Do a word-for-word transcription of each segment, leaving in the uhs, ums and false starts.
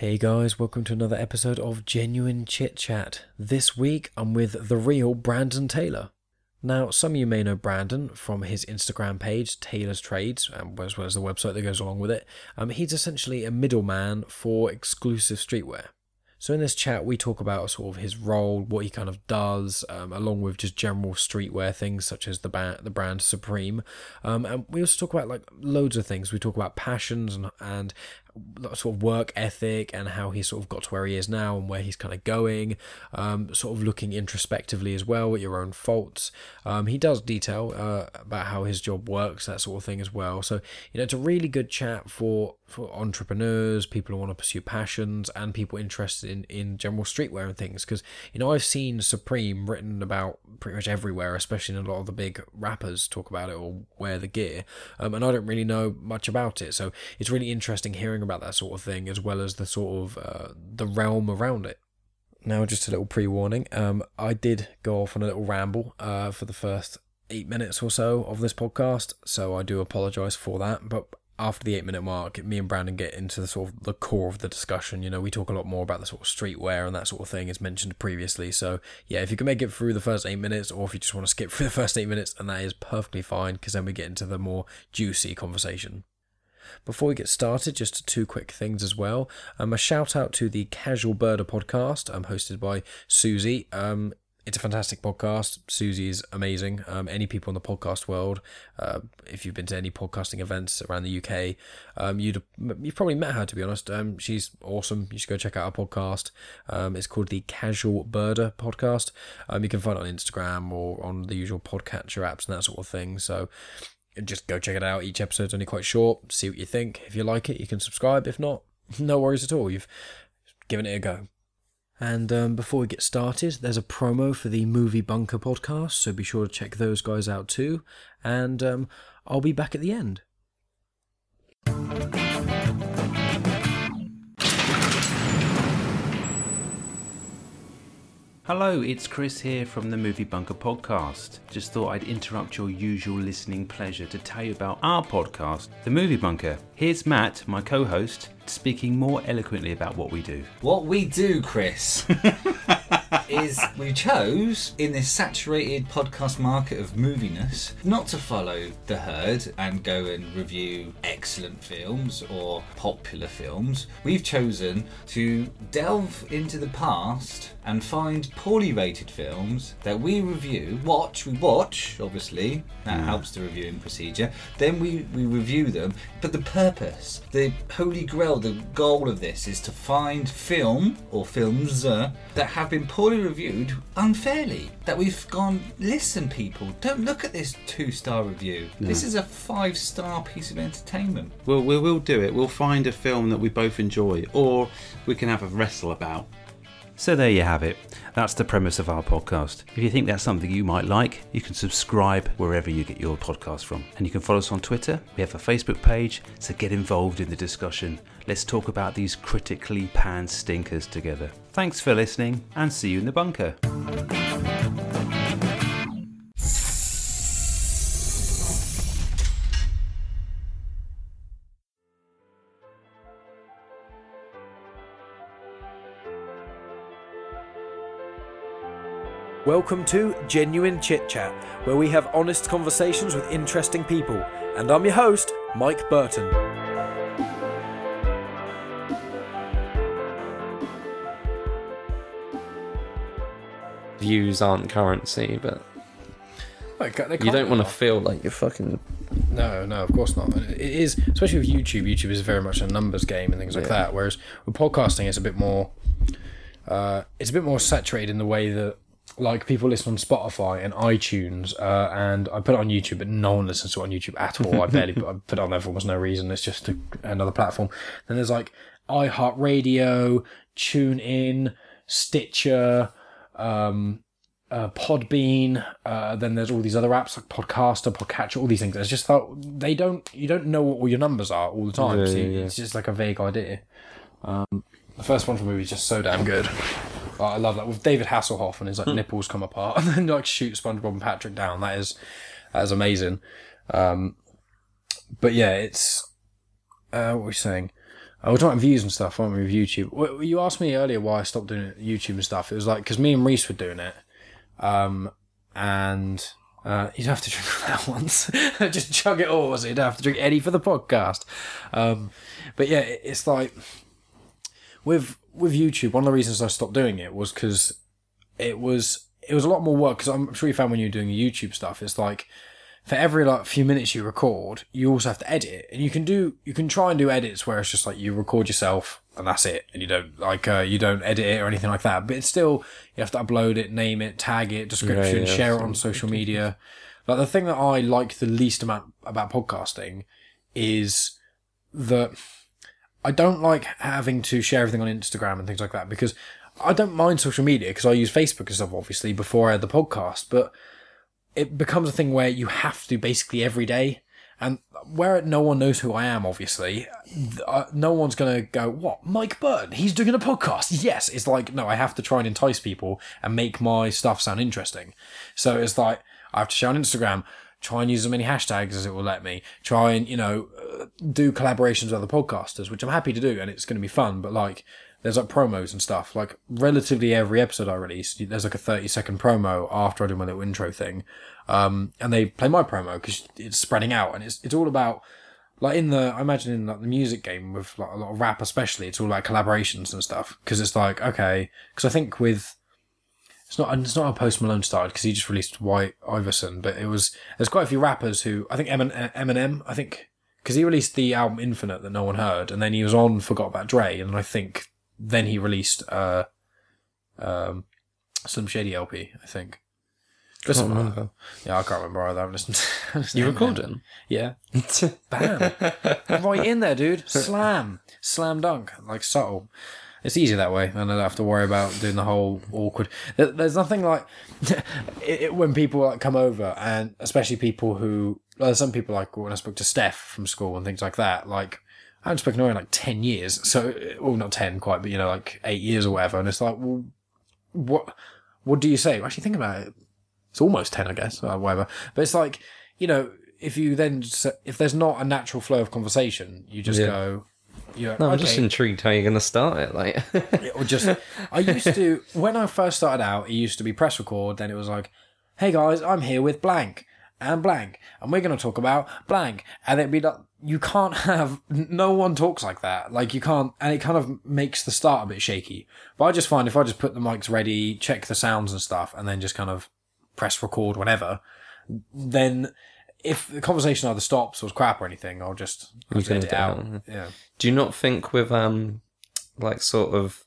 Hey guys, welcome to another episode of Genuine Chit Chat. This week I'm with the real Brandon Taylor. Now, some of you may know Brandon from his Instagram page, Taylor's Trades, um, as well as the website that goes along with it. Um, he's essentially a middleman for exclusive streetwear. So in this chat, we talk about sort of his role, what he kind of does, um, along with just general streetwear things such as the, ba- the brand Supreme. Um, and we also talk about like loads of things. We talk about passions and, and sort of work ethic and how he sort of got to where he is now and where he's kind of going, um, sort of looking introspectively as well at your own faults. Um, he does detail uh, about how his job works, that sort of thing as well. So, you know, it's a really good chat for, for entrepreneurs, people who want to pursue passions, and people interested in, in general streetwear and things. Because, you know, I've seen Supreme written about pretty much everywhere, especially in a lot of the big rappers talk about it or wear the gear. Um, and I don't really know much about it. So it's really interesting hearing about that sort of thing, as well as the sort of uh, the realm around it. Now, just a little pre-warning, um, I did go off on a little ramble uh, for the first eight minutes or so of this podcast, so I do apologise for that, but after the eight minute mark, me and Brandon get into the sort of the core of the discussion. You know, we talk a lot more about the sort of streetwear and that sort of thing as mentioned previously. So yeah, if you can make it through the first eight minutes, or if you just want to skip through the first eight minutes, and that is perfectly fine, because then we get into the more juicy conversation. Before we get started, just two quick things as well. Um, a shout out to the Casual Birder podcast, um, hosted by Susie. Um, it's a fantastic podcast. Susie is amazing. Um, any people in the podcast world, uh, if you've been to any podcasting events around the U K, um, you'd you've probably met her, to be honest. Um, she's awesome. You should go check out her podcast. Um, it's called the Casual Birder podcast. Um, you can find it on Instagram or on the usual podcatcher apps and that sort of thing. So just go check it out. Each episode's only quite short. See what you think. If you like it, you can subscribe. If not, no worries at all. You've given it a go. And um, before we get started, there's a promo for the Movie Bunker podcast, so be sure to check those guys out too. And um, I'll be back at the end. Hello, it's Chris here from the Movie Bunker podcast. Just thought I'd interrupt your usual listening pleasure to tell you about our podcast, The Movie Bunker. Here's Matt, my co-host, speaking more eloquently about what we do. What we do, Chris, is we chose, in this saturated podcast market of moviness, not to follow the herd and go and review excellent films or popular films. We've chosen to delve into the past and find poorly rated films that we review, watch, we watch, obviously, that mm. helps the reviewing procedure, then we, we review them, but the purpose, the holy grail, the goal of this is to find film, or films, uh, that have been poorly reviewed unfairly, that we've gone, listen people, don't look at this two-star review, no. This is a five-star piece of entertainment. Well, we will do it, we'll find a film that we both enjoy, or we can have a wrestle about. So there you have it. That's the premise of our podcast. If you think that's something you might like, you can subscribe wherever you get your podcast from. And you can follow us on Twitter. We have a Facebook page, so get involved in the discussion. Let's talk about these critically panned stinkers together. Thanks for listening, and see you in the bunker. Welcome to Genuine Chit Chat, where we have honest conversations with interesting people. And I'm your host, Mike Burton. Views aren't currency, but Like, they you don't want to feel like you're fucking... No, no, of course not. It is, especially with YouTube. YouTube is very much a numbers game and things like yeah. that. Whereas with podcasting, it's a bit more, uh, it's a bit more saturated in the way that, like, people listen on Spotify and iTunes, uh, and I put it on YouTube, but no one listens to it on YouTube at all. I barely put, I put it on there for almost no reason. It's just a, another platform. Then there's like iHeartRadio, TuneIn, Stitcher, um, uh, Podbean. Uh, then there's all these other apps like Podcaster, Podcatcher, all these things. It's just that they don't, you don't know what all your numbers are all the time. Yeah, so yeah, yeah. It's just like a vague idea. Um, the first one from the movie is just so damn good. Oh, I love that with David Hasselhoff and his like nipples come apart and then like shoot SpongeBob and Patrick down. That is that is amazing. Um, but yeah, it's uh, what were we saying? I was talking about views and stuff, weren't we, with YouTube? Well, you asked me earlier why I stopped doing YouTube and stuff. It was like, because me and Reese were doing it, um, and uh, you'd have to drink that once. Just chug it all, so you'd have to drink any for the podcast. Um, but yeah, it's like, with with YouTube, one of the reasons I stopped doing it was because it was, it was a lot more work, because I'm sure you found when you're doing YouTube stuff, it's like, for every like few minutes you record, you also have to edit it, and you can do you can try and do edits where it's just like you record yourself and that's it, and you don't like uh, you don't edit it or anything like that. But it's still, you have to upload it, name it, tag it, description, yeah, yeah, share it on social media. Like the thing that I like the least amount about podcasting is that I don't like having to share everything on Instagram and things like that, because I don't mind social media because I use Facebook and stuff obviously before I had the podcast, but it becomes a thing where you have to do basically every day. And where no one knows who I am, obviously, uh, no one's going to go, what, Mike Burton, he's doing a podcast? Yes. It's like, no, I have to try and entice people and make my stuff sound interesting. So it's like, I have to share on Instagram, try and use as many hashtags as it will let me, try and, you know, uh, do collaborations with other podcasters, which I'm happy to do, and it's going to be fun, but like, there's like promos and stuff. Like relatively every episode I release, there's like a thirty second promo after I do my little intro thing. Um, and they play my promo because it's spreading out, and it's, it's all about, like in the, I imagine in like the music game with like a lot of rap especially, it's all like collaborations and stuff. Cause it's like, okay, cause I think with, it's not, it's not how Post Malone started, cause he just released White Iverson, but it was, there's quite a few rappers who, I think Eminem, I think, cause he released the album Infinite that no one heard, and then he was on Forgot About Dre, and I think, then he released uh, um, Slim Shady L P, I think. I can't remember. Yeah, I can't remember either. I haven't listened to You recording? Yeah. Bam. Right in there, dude. Slam. Slam dunk. Like subtle. It's easy that way, and I don't have to worry about doing the whole awkward. There's nothing like it, it, when people like come over, and especially people who, well, some people like when I spoke to Steph from school and things like that, like, I haven't spoken to her in like ten years, so, well, not ten quite, but, you know, like eight years or whatever, and it's like, well, what, what do you say? Well, actually, think about it. It's almost ten, I guess, or whatever. But it's like, you know, if you then, just, if there's not a natural flow of conversation, you just yeah. go, you know, no, I'm okay. just intrigued how you're going to start it, like. Or just, I used to, when I first started out, it used to be press record, then it was like, hey guys, I'm here with blank and blank, and we're going to talk about blank, and it'd be like, you can't have, no one talks like that. Like, you can't, and it kind of makes the start a bit shaky. But I just find if I just put the mics ready, check the sounds and stuff, and then just kind of press record whenever, then if the conversation either stops or is crap or anything, I'll just, I'll just edit it out. out. Yeah. Do you not think with, um, like, sort of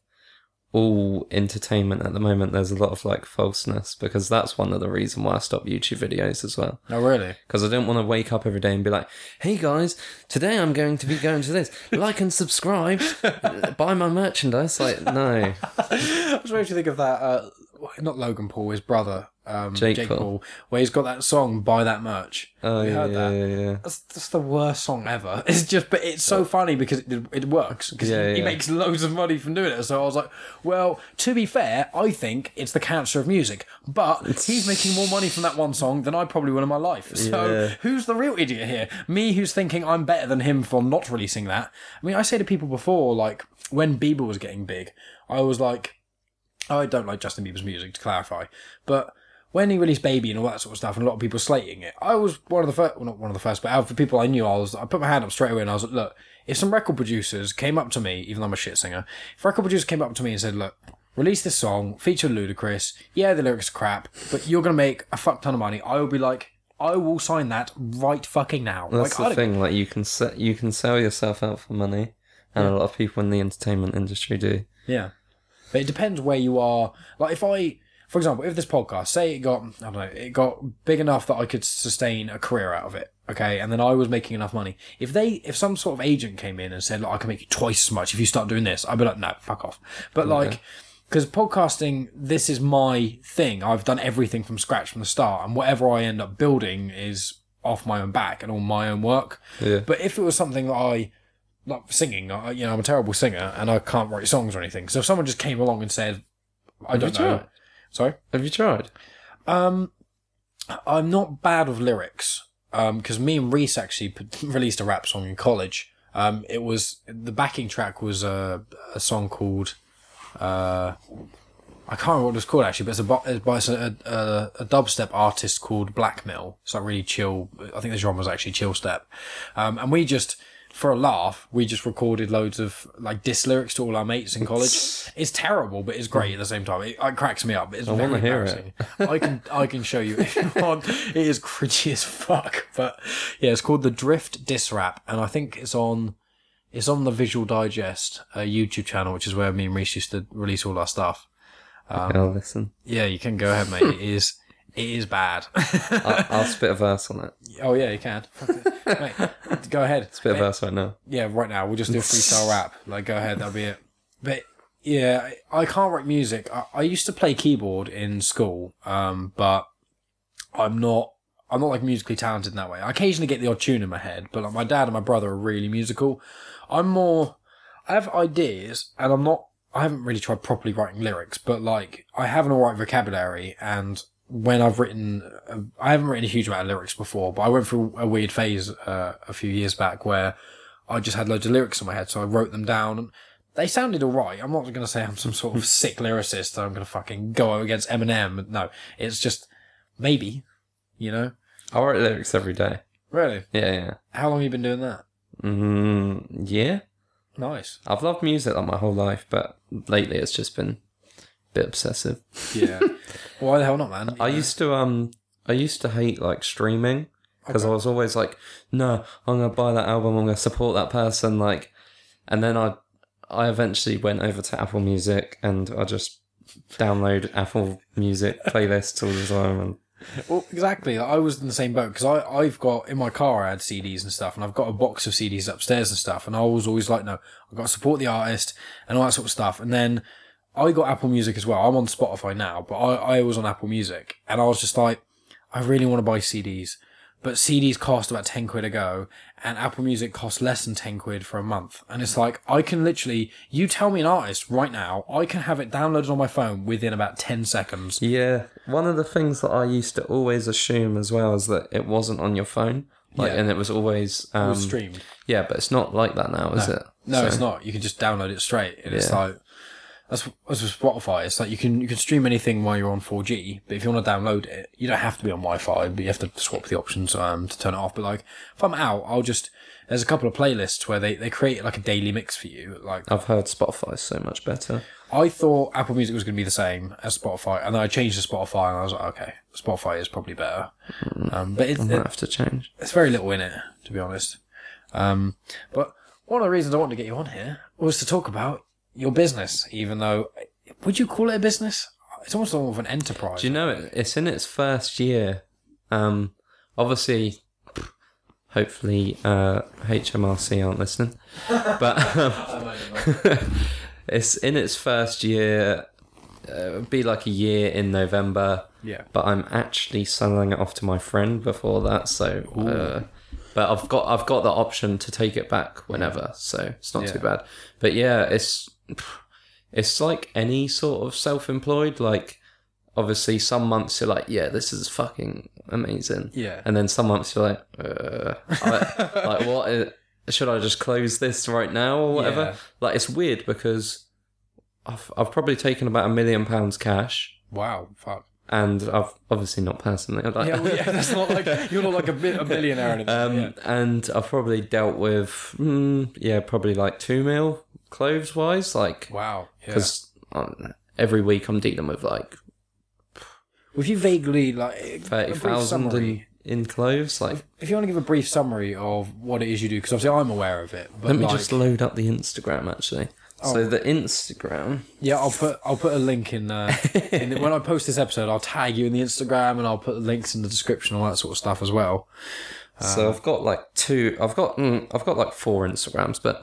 all entertainment at the moment, there's a lot of like falseness, because that's one of the reasons why I stopped YouTube videos as well. Oh, really? Because I don't want to wake up every day and be like, hey guys, today I'm going to be going to this. Like and subscribe, buy my merchandise. Like, no. I was waiting to think of that, uh, not Logan Paul, his brother, um, Jake, Jake Paul. Paul, where he's got that song, Buy That Merch. Oh, you yeah, heard yeah, that? yeah, yeah. That's, that's the worst song ever. It's just, but it's so funny because it, it works, because Yeah, he, he yeah. makes loads of money from doing it. So I was like, well, to be fair, I think it's the cancer of music, but he's making more money from that one song than I probably will in my life. So Yeah. who's the real idiot here? Me, who's thinking I'm better than him for not releasing that? I mean, I say to people before, like, when Bieber was getting big, I was like, I don't like Justin Bieber's music, to clarify, but when he released Baby and all that sort of stuff, and a lot of people slating it, I was one of the first, well, not one of the first, but out of the people I knew, I was, I put my hand up straight away and I was like, look, if some record producers came up to me, even though I'm a shit singer, if a record producer came up to me and said, look, release this song, feature Ludacris, yeah, the lyrics are crap, but you're going to make a fuck ton of money, I will be like, I will sign that right fucking now. That's like, the thing, like, you can set, you can sell yourself out for money, and Yeah. a lot of people in the entertainment industry do. Yeah. But it depends where you are. Like, if I, for example, if this podcast, say it got, I don't know, it got big enough that I could sustain a career out of it, okay, and then I was making enough money. If they, if some sort of agent came in and said, like, I can make you twice as much if you start doing this, I'd be like, no, fuck off. But, like, because podcasting, this is my thing. I've done everything from scratch from the start, and whatever I end up building is off my own back and all my own work. Yeah. But if it was something that I, like singing, I, you know, I'm a terrible singer and I can't write songs or anything. So if someone just came along and said, I Have don't you know. tried? Sorry? Have you tried? Um, I'm not bad with lyrics. Um, because me and Reese actually put, released a rap song in college. Um, it was the backing track was a, a song called uh, I can't remember what it was called actually, but it's, a, it's by a, a, a dubstep artist called Blackmill. It's like really chill. I think the genre was actually chill step, um, and we just. For a laugh, we just recorded loads of like diss lyrics to all our mates in college. It's terrible, but it's great at the same time. It, it cracks me up. It's I very want to hear embarrassing. I can I can show you if you want. It is cringy as fuck, but yeah, it's called the Drift Diss Rap, and I think it's on it's on the Visual Digest uh, YouTube channel, which is where me and Reece used to release all our stuff. Um, I'll listen. Yeah, you can go ahead, mate. It is. It is bad. I'll, I'll spit a verse on it. Oh yeah, you can. Mate, go ahead. Spit a verse right now. Yeah, right now. We'll just do a freestyle rap. Like, go ahead. That'll be it. But yeah, I, I can't write music. I, I used to play keyboard in school, um, but I'm not. I'm not like musically talented in that way. I occasionally get the odd tune in my head, but like my dad and my brother are really musical. I'm more. I have ideas, and I'm not. I haven't really tried properly writing lyrics, but like I have an alright vocabulary and. When I've written, uh, I haven't written a huge amount of lyrics before, but I went through a weird phase uh, a few years back where I just had loads of lyrics in my head, so I wrote them down, and they sounded alright. I'm not going to say I'm some sort of sick lyricist, I'm going to fucking go against Eminem. No, it's just, maybe, you know? I write lyrics every day. Really? Yeah, yeah. How long have you been doing that? Mm, yeah. Nice. I've loved music like my whole life, but lately it's just been a bit obsessive. Yeah. Why the hell not, man? I used to um, I used to hate like streaming because okay. I was always like, no, I'm gonna buy that album, I'm gonna support that person, like, and then I, I eventually went over to Apple Music and I just download Apple Music playlists all the time. And well, exactly. I was in the same boat because I I've got in my car I had C Ds and stuff, and I've got a box of C Ds upstairs and stuff, and I was always like, no, I've got to support the artist and all that sort of stuff, and then. I got Apple Music as well. I'm on Spotify now, but I, I was on Apple Music. And I was just like, I really want to buy C Ds. But C Ds cost about ten quid a go. And Apple Music costs less than ten quid for a month. And it's like, I can literally, you tell me an artist right now, I can have it downloaded on my phone within about ten seconds. Yeah. One of the things that I used to always assume as well is that it wasn't on your phone. Like, yeah. And it was always... Um, it was streamed. Yeah, but it's not like that now, is no. it? No, so, it's not. You can just download it straight. And yeah. it's like... That's, that's with Spotify. It's like you can you can stream anything while you're on four G, but if you want to download it, you don't have to be on Wi-Fi, but you have to swap the options um, to turn it off. But like, if I'm out, I'll just... There's a couple of playlists where they, they create like a daily mix for you. Like I've heard Spotify's so much better. I thought Apple Music was going to be the same as Spotify, and then I changed to Spotify, and I was like, okay, Spotify is probably better. Um, but it, I might it, have to change. It's very little in it, to be honest. Um, but one of the reasons I wanted to get you on here was to talk about your business, even though... Would you call it a business? It's almost more of an enterprise. Do you know it? It's in its first year. Um, obviously, hopefully, uh, H M R C aren't listening, but um, it's in its first year. Uh, it'll be like a year in November. Yeah. But I'm actually selling it off to my friend before that, so. Uh, but I've got I've got the option to take it back whenever, so it's not yeah. too bad. But yeah, it's. It's like any sort of self-employed, like, obviously some months you're like, yeah, this is fucking amazing. Yeah. And then some months you're like, uh, I, like, what, is, should I just close this right now or whatever? Yeah. Like, it's weird because I've, I've probably taken about a million pounds cash. Wow, fuck. And I've obviously not personally. Like, yeah, well, yeah, that's not like, you're not like a, bi- a billionaire or anything. Um, yeah. And I've probably dealt with, mm, yeah, probably like two mil. Clothes wise, like wow, because yeah. um, every week I'm dealing with like if you vaguely like thirty thousand in, in clothes, like if you want to give a brief summary of what it is you do, because obviously I'm aware of it. But let me like, just load up the Instagram actually. Oh. So the Instagram, yeah, I'll put I'll put a link in. Uh, in the, when I post this episode, I'll tag you in the Instagram and I'll put links in the description, all that sort of stuff as well. So I've got like two. I've got mm, I've got like four Instagrams, but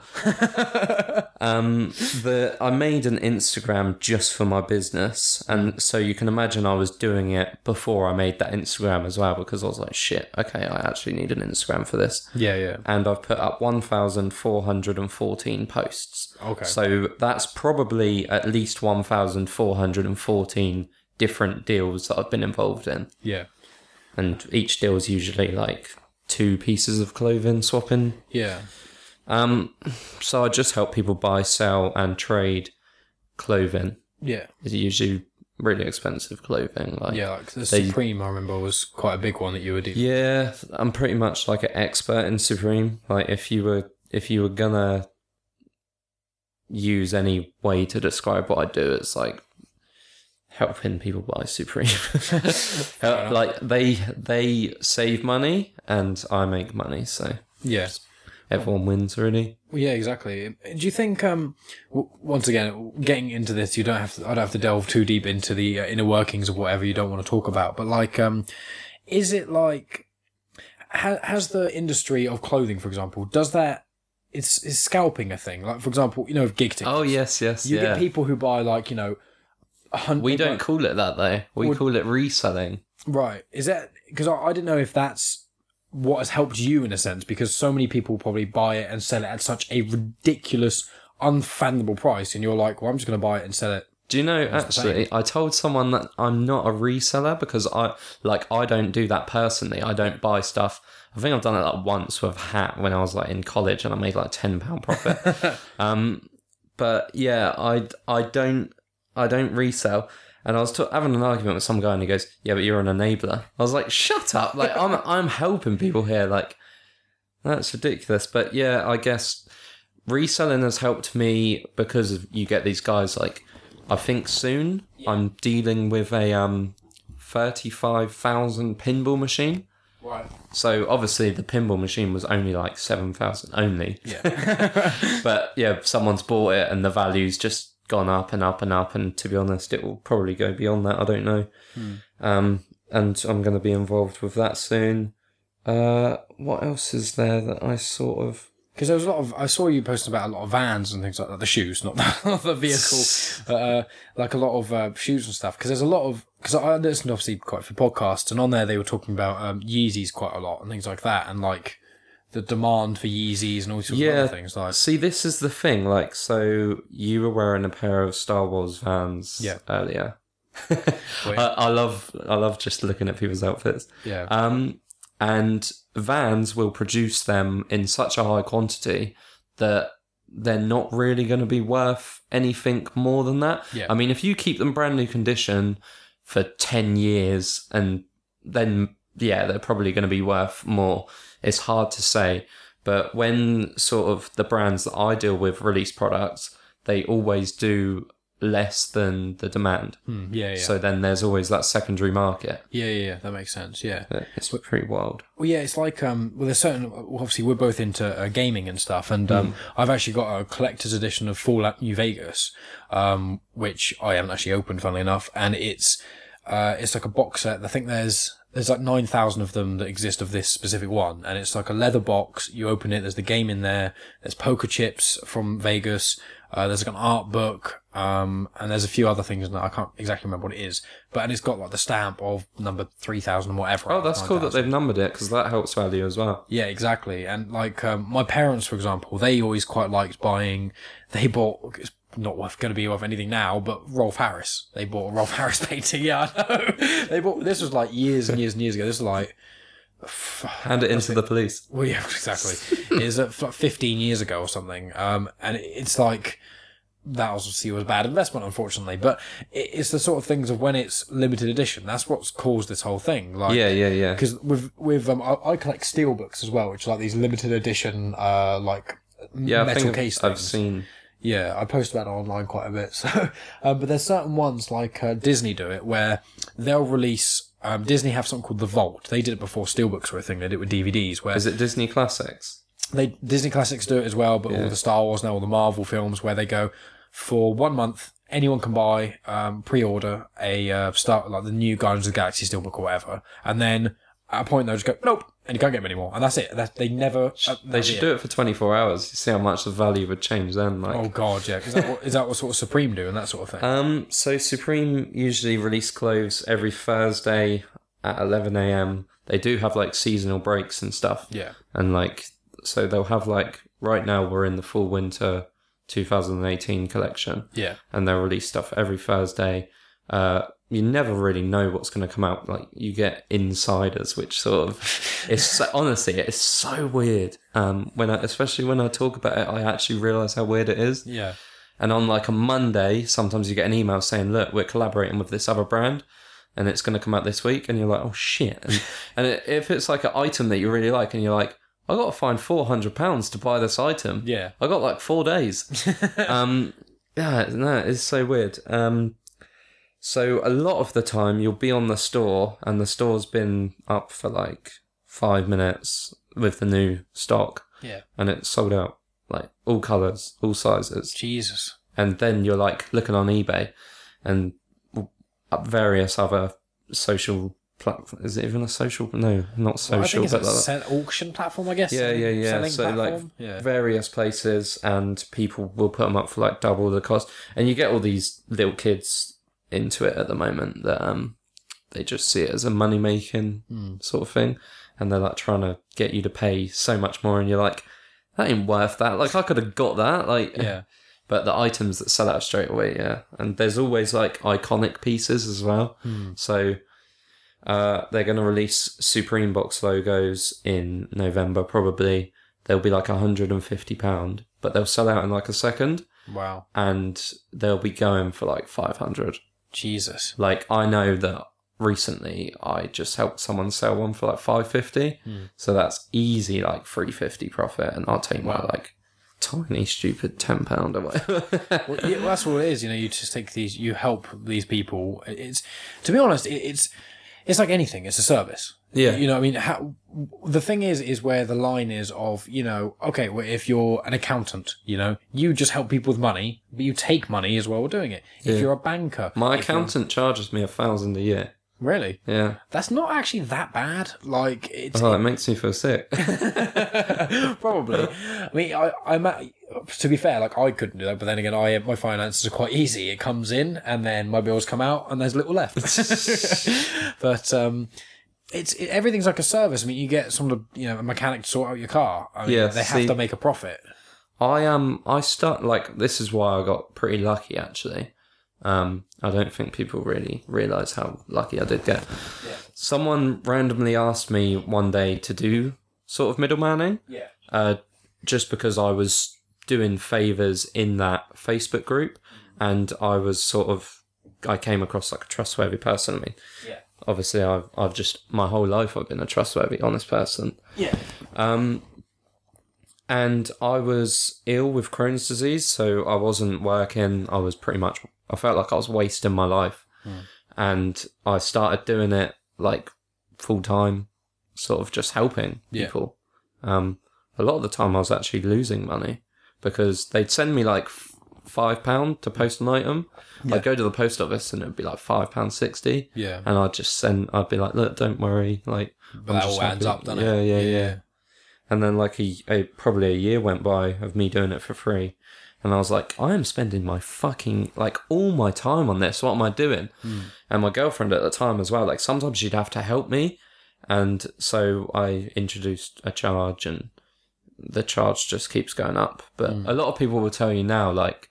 um, the I made an Instagram just for my business, and so you can imagine I was doing it before I made that Instagram as well, because I was like, shit, okay, I actually need an Instagram for this. Yeah, yeah. And I've put up one thousand four hundred and fourteen posts. Okay. So that's probably at least one thousand four hundred and fourteen different deals that I've been involved in. Yeah. And each deal is usually like two pieces of clothing swapping. Yeah. Um, so I just help people buy, sell, and trade clothing. Yeah. It's usually really expensive clothing. Like Yeah, like the they- Supreme, I remember, was quite a big one that you were doing. Yeah, I'm pretty much like an expert in Supreme. Like if you were if you were gonna use any way to describe what I do, it's like helping people buy Supreme. Uh, like they they save money and I make money, so Yeah. everyone wins really. Well, yeah, exactly. Do you think, um, w- once again, getting into this, you don't have to, I don't have to delve too deep into the uh, inner workings of whatever you don't want to talk about, but like, um, is it like, ha- has the industry of clothing, for example, does that, it's, is scalping a thing? Like, for example, you know, of gig tickets. Oh yes, yes, You yeah. get people who buy like, you know, a hundred. We don't call it that though. We Would- call it reselling. Right. Is that, because I, I didn't know if that's what has helped you in a sense, because so many people probably buy it and sell it at such a ridiculous, unfathomable price, and you're like, well, I'm just going to buy it and sell it. Do you know, the actually, I told someone that I'm not a reseller because I, like, I don't do that personally. I don't buy stuff. I think I've done it like once with a hat when I was like in college and I made like ten pound profit. um, but yeah, I, I don't, I don't resell. And I was t- having an argument with some guy and he goes, yeah, but you're an enabler. I was like, shut up. Like, I'm, I'm helping people here. Like, that's ridiculous. But yeah, I guess reselling has helped me because of, you get these guys like, I think soon I'm dealing with a um thirty-five thousand pinball machine. Right. So obviously the pinball machine was only like seven thousand only. Yeah. But yeah, someone's bought it and the value's just gone up and up and up. And to be honest, it will probably go beyond that. I don't know. Hmm. Um, and I'm going to be involved with that soon. Uh, what else is there that I sort of... Because there was a lot of, I saw you posting about a lot of vans and things like that, the shoes, not the, not the vehicle, uh, like a lot of uh, shoes and stuff. Because there's a lot of, because I listened to obviously quite a few podcasts, and on there they were talking about um, Yeezys quite a lot and things like that, and like the demand for Yeezys and all sorts of Yeah. other things. Like, See, this is the thing. Like, so you were wearing a pair of Star Wars Vans Yeah. earlier. Wait. I, I love, I love just looking at people's outfits. yeah, Um, and Vans will produce them in such a high quantity that they're not really going to be worth anything more than that. Yeah. I mean, if you keep them brand new condition for ten years, and then, yeah, they're probably going to be worth more. It's hard to say. But when sort of the brands that I deal with release products, they always do less than the demand. Hmm, yeah, yeah. So then there's always that secondary market. yeah, yeah, yeah, that makes sense. Yeah. It's pretty wild. Well, yeah, it's like, um, well, there's certain, well, obviously we're both into uh, gaming and stuff, and um, I've actually got a collector's edition of Fallout New Vegas, um, which I haven't actually opened, funnily enough, and it's, uh, it's like a box set. I think there's, there's like nine thousand of them that exist of this specific one, and it's like a leather box. You open it, there's the game in there, there's poker chips from Vegas, uh, there's like an art book, um, and there's a few other things in there. I can't exactly remember what it is, but and it's got like the stamp of number three thousand whatever. Oh, that's cool that nine thousand. they've numbered it because that helps value as well. Yeah, exactly. And like um, my parents, for example, they always quite liked buying. They bought, it's not worth going to be worth anything now, but Rolf Harris. They bought a Rolf Harris painting. Yeah, I know. They bought. This was like years and years and years ago. This was like. Hand it into the police. Well, yeah, exactly. It was uh, like fifteen years ago or something. Um, and it's like. That obviously was a bad investment, unfortunately. But it- it's the sort of things of when it's limited edition. That's what's caused this whole thing. Like, Yeah, yeah, yeah. because with with um, I, I collect steel books as well, which are like these limited edition, uh, like Yeah, I metal think case I've things. seen. Yeah, I post about it online quite a bit. So, um, but there's certain ones like uh, Disney do it where they'll release. Um, Disney have something called the Vault. They did it before steelbooks were a thing. They did it with D V Ds. Where Is it Disney Classics? they Disney Classics do it as well, but all the Star Wars now, all the Marvel films, where they go for one month, anyone can buy, um, pre-order a uh, start like the new Guardians of the Galaxy steelbook or whatever, and then at a point they'll just go nope, and you can't get them anymore, and that's it. That, they never. Uh, They should do it for twenty-four hours. You see how much the value would change then. Like, Oh god, yeah. Is that what, is that what sort of Supreme do and that sort of thing? Um, so Supreme usually release clothes every Thursday at eleven a.m. They do have like seasonal breaks and stuff. yeah. And like, so they'll have like, right now we're in the full winter two thousand eighteen collection. Yeah. And they'll release stuff every Thursday. uh, you never really know what's going to come out. Like you get insiders, which sort of, it's so, honestly, it's so weird. Um, when I, especially when I talk about it, I actually realise how weird it is. Yeah. And on like a Monday, sometimes you get an email saying, look, we're collaborating with this other brand and it's going to come out this week. And you're like, oh shit. And, and it, if it's like an item that you really like and you're like, I got to find four hundred pounds to buy this item. Yeah. I got like four days. um, yeah, no, it's so weird. Um, so a lot of the time you'll be on the store and the store's been up for like five minutes with the new stock. Yeah. And it's sold out. Like all colours, all sizes. Jesus. And then you're like looking on eBay and various other social platforms. Is it even a social? No, not social. Well, I think it's but a like sell- auction platform, I guess. Yeah, yeah, yeah. Selling So platform. like yeah. various places, and people will put them up for like double the cost. And you get all these little kids into it at the moment that um they just see it as a money making mm. sort of thing, and they're like trying to get you to pay so much more, and you're like, that ain't worth that. Like, I could have got that. Like, Yeah. But the items that sell out straight away, yeah. And there's always, like, iconic pieces as well. Hmm. So, uh, they're going to release Supreme Box logos in November, probably. They'll be, like, one hundred fifty pounds. But they'll sell out in, like, a second. Wow. And they'll be going for, like, five hundred. Jesus. Like, I know that recently I just helped someone sell one for like five fifty, Hmm. so that's easy like three fifty profit, and I'll take my Wow. like tiny stupid ten pound or whatever. Well, yeah, well, that's what it is. You know, you just take these, you help these people. It's, to be honest, it, it's it's like anything. It's a service. Yeah. You know, I mean, how, the thing is, is where the line is of, you know, okay, well, if you're an accountant, you know, you just help people with money, but you take money as well while doing it. If Yeah. you're a banker, My if you're- accountant charges me a thousand a year. really, Yeah. that's not actually that bad. Like, it's Oh, it makes me feel sick. probably. I mean, I, I'm at, to be fair, like I couldn't do that, but then again, I my finances are quite easy. It comes in, and then my bills come out, and there's little left. But um, it's it, everything's like a service. I mean, you get some of the, you know, a mechanic to sort out your car. I mean, Yeah, they have see- to make a profit. I um I start like this is why I got pretty lucky actually. Um, I don't think people really realise how lucky I did get. Yeah. Someone randomly asked me one day to do sort of middlemaning, Yeah. uh, just because I was doing favours in that Facebook group, and I was sort of I came across like a trustworthy person. I mean, Yeah. obviously I've I've just my whole life I've been a trustworthy, honest person. Yeah. Um, and I was ill with Crohn's disease, so I wasn't working. I was pretty much, I felt like I was wasting my life. Hmm. And I started doing it like full time, sort of just helping Yeah. people. Um, a lot of the time I was actually losing money because they'd send me like f- five pound to post an item. Yeah. I'd go to the post office and it'd be like five pound sixty. Yeah. And I'd just send, I'd be like, look, don't worry. Like, But I'm that just all adds happy. up, doesn't yeah, it? Yeah, yeah, yeah. And then like a, a probably a year went by of me doing it for free. And I was like, I am spending my fucking, like, all my time on this. What am I doing? Mm. And my girlfriend at the time as well, like, sometimes she'd have to help me. And so I introduced a charge, and the charge just keeps going up. But Mm. a lot of people will tell you now, like,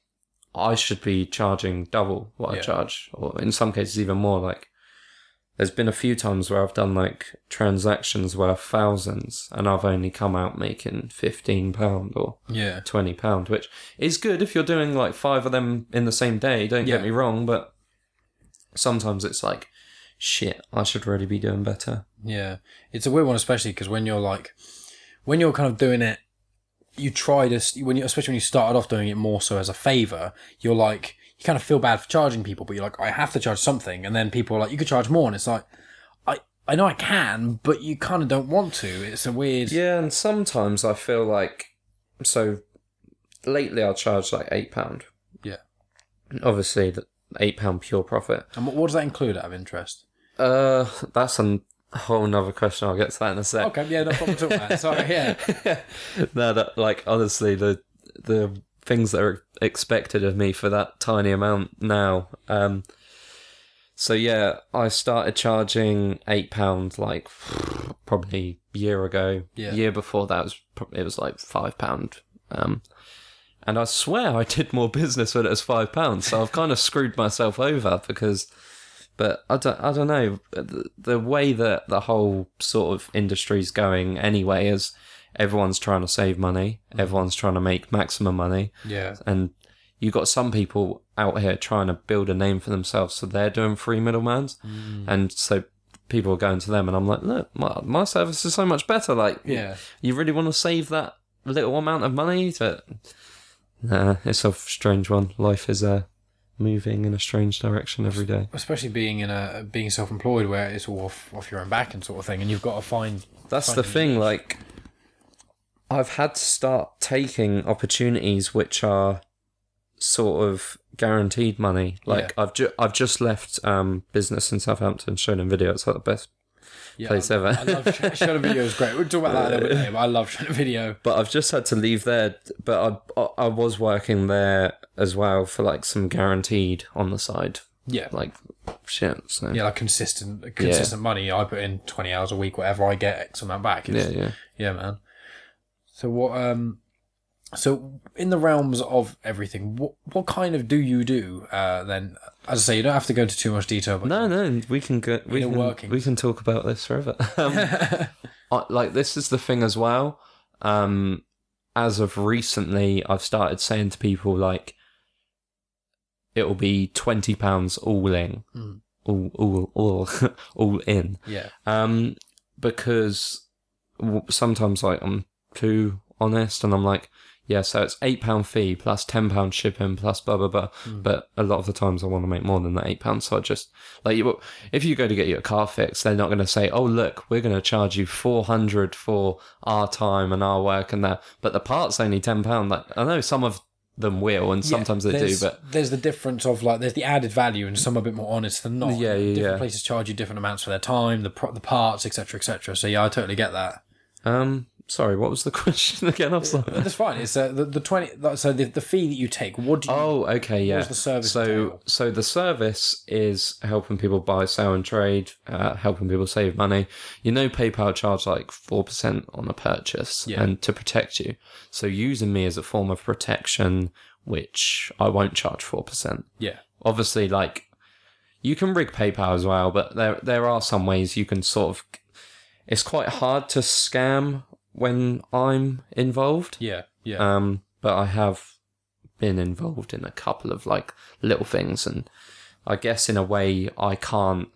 I should be charging double what Yeah. I charge, or in some cases even more. Like, there's been a few times where I've done, like, transactions worth thousands, and I've only come out making fifteen pounds or Yeah. twenty pounds, which is good if you're doing, like, five of them in the same day, don't Yeah. get me wrong, but sometimes it's like, shit, I should really be doing better. Yeah, it's a weird one, especially because when you're like, when you're kind of doing it, you try to when you, especially when you started off doing it more so as a favor, you're like, you kind of feel bad for charging people, but you're like, I have to charge something, and then people are like, you could charge more, and it's like, I I know I can, but you kind of don't want to. It's a weird. Yeah, and sometimes I feel like, so lately I'll charge like eight pounds. Yeah. Obviously, the eight pounds pure profit. And what, what does that include out of interest? Uh, that's a whole nother question. I'll get to that in a sec. Okay, yeah, no problem at all, man. Sorry, yeah. No, that, like, honestly, the the things that are expected of me for that tiny amount now. Um, so yeah, I started charging eight pounds like probably a year ago. Yeah. Year before that was prob- it was like five pound. Um, And I swear I did more business when it was five pounds. So I've kind of screwed myself over because, but I don't, I don't know. The, the way that the whole sort of industry's going anyway is everyone's trying to save money. Mm. Everyone's trying to make maximum money. Yeah. And you've got some people out here trying to build a name for themselves. So they're doing free middlemans. Mm. And so people are going to them. And I'm like, look, my, my service is so much better. Like, yeah. you really want to save that little amount of money? But nah, it's a strange one. Life is uh, moving in a strange direction every day. Especially being in a being self-employed, where it's all off, off your own back and sort of thing, and you've got to find. That's find the thing. Niche. Like, I've had to start taking opportunities which are sort of guaranteed money. Like yeah. I've ju- I've just left um, business in Southampton, shown in video. It's like the best. Yeah, place I, ever. I love sh- showing video is great. We'll talk about that a little bit later, but I love showing video. But I've just had to leave there. But I, I I was working there as well for like some guaranteed on the side. Yeah, like shit. So yeah, like consistent consistent yeah. money. I put in twenty hours a week, whatever I get X amount back. It's, yeah, yeah, yeah, man. So what? Um, so in the realms of everything, what what kind of do you do? Uh, then, as I say, you don't have to go into too much detail. But no, no, we can go. We can working. we can talk about this forever. Um, I, like this is the thing as well. Um, as of recently, I've started saying to people like, it will be twenty pounds all in, mm. all all all all in. Yeah. Um, because sometimes like I'm too honest, and I'm like. Yeah, so it's eight pound fee plus ten pound shipping plus blah blah blah. Mm. But a lot of the times I want to make more than that eight pounds, so I just like you. If you go to get your car fixed, they're not going to say, "Oh, look, we're going to charge you four hundred for our time and our work and that." But the part's only ten pound. Like I know some of them will, and sometimes yeah, they do. But there's the difference of like there's the added value, and some are a bit more honest than not. Yeah, yeah. Different yeah. places charge you different amounts for their time, the the parts, et cetera, et cetera. So yeah, I totally get that. Um. Sorry, what was the question again? I was like... That's fine. It's uh, the the twenty. So the the fee that you take. What do you? Oh, okay, yeah. What's the service? So entail? so the service is helping people buy, sell, and trade, uh, helping people save money. You know, PayPal charge like four percent on a purchase, yeah. and to protect you. So using me as a form of protection, which I won't charge four percent. Yeah. Obviously, like you can rig PayPal as well, but there there are some ways you can sort of. It's quite hard to scam. When I'm involved. Yeah, yeah. Um, but I have been involved in a couple of like little things, and I guess in a way I can't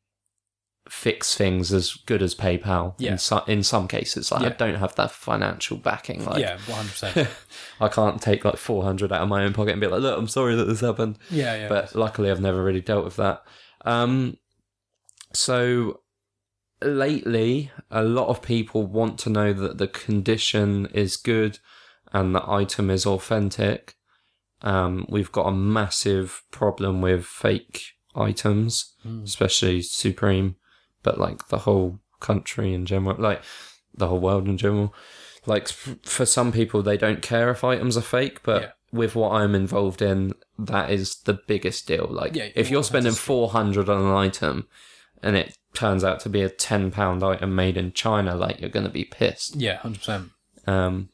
fix things as good as PayPal. Yeah. In, so, in some cases, like yeah. I don't have that financial backing. Like, yeah, one hundred percent. I can't take like four hundred out of my own pocket and be like, look, I'm sorry that this happened. Yeah, yeah. But luckily, I've never really dealt with that. Um, so. Lately, a lot of people want to know that the condition is good and the item is authentic. Um, we've got a massive problem with fake items, mm. especially Supreme, but like the whole country in general, like the whole world in general. Like for some people, they don't care if items are fake, but yeah. with what I'm involved in, that is the biggest deal. Like yeah, if you're spending four hundred on an item and it turns out to be a ten pound item made in China, like you're going to be pissed. Yeah, one hundred percent. Um,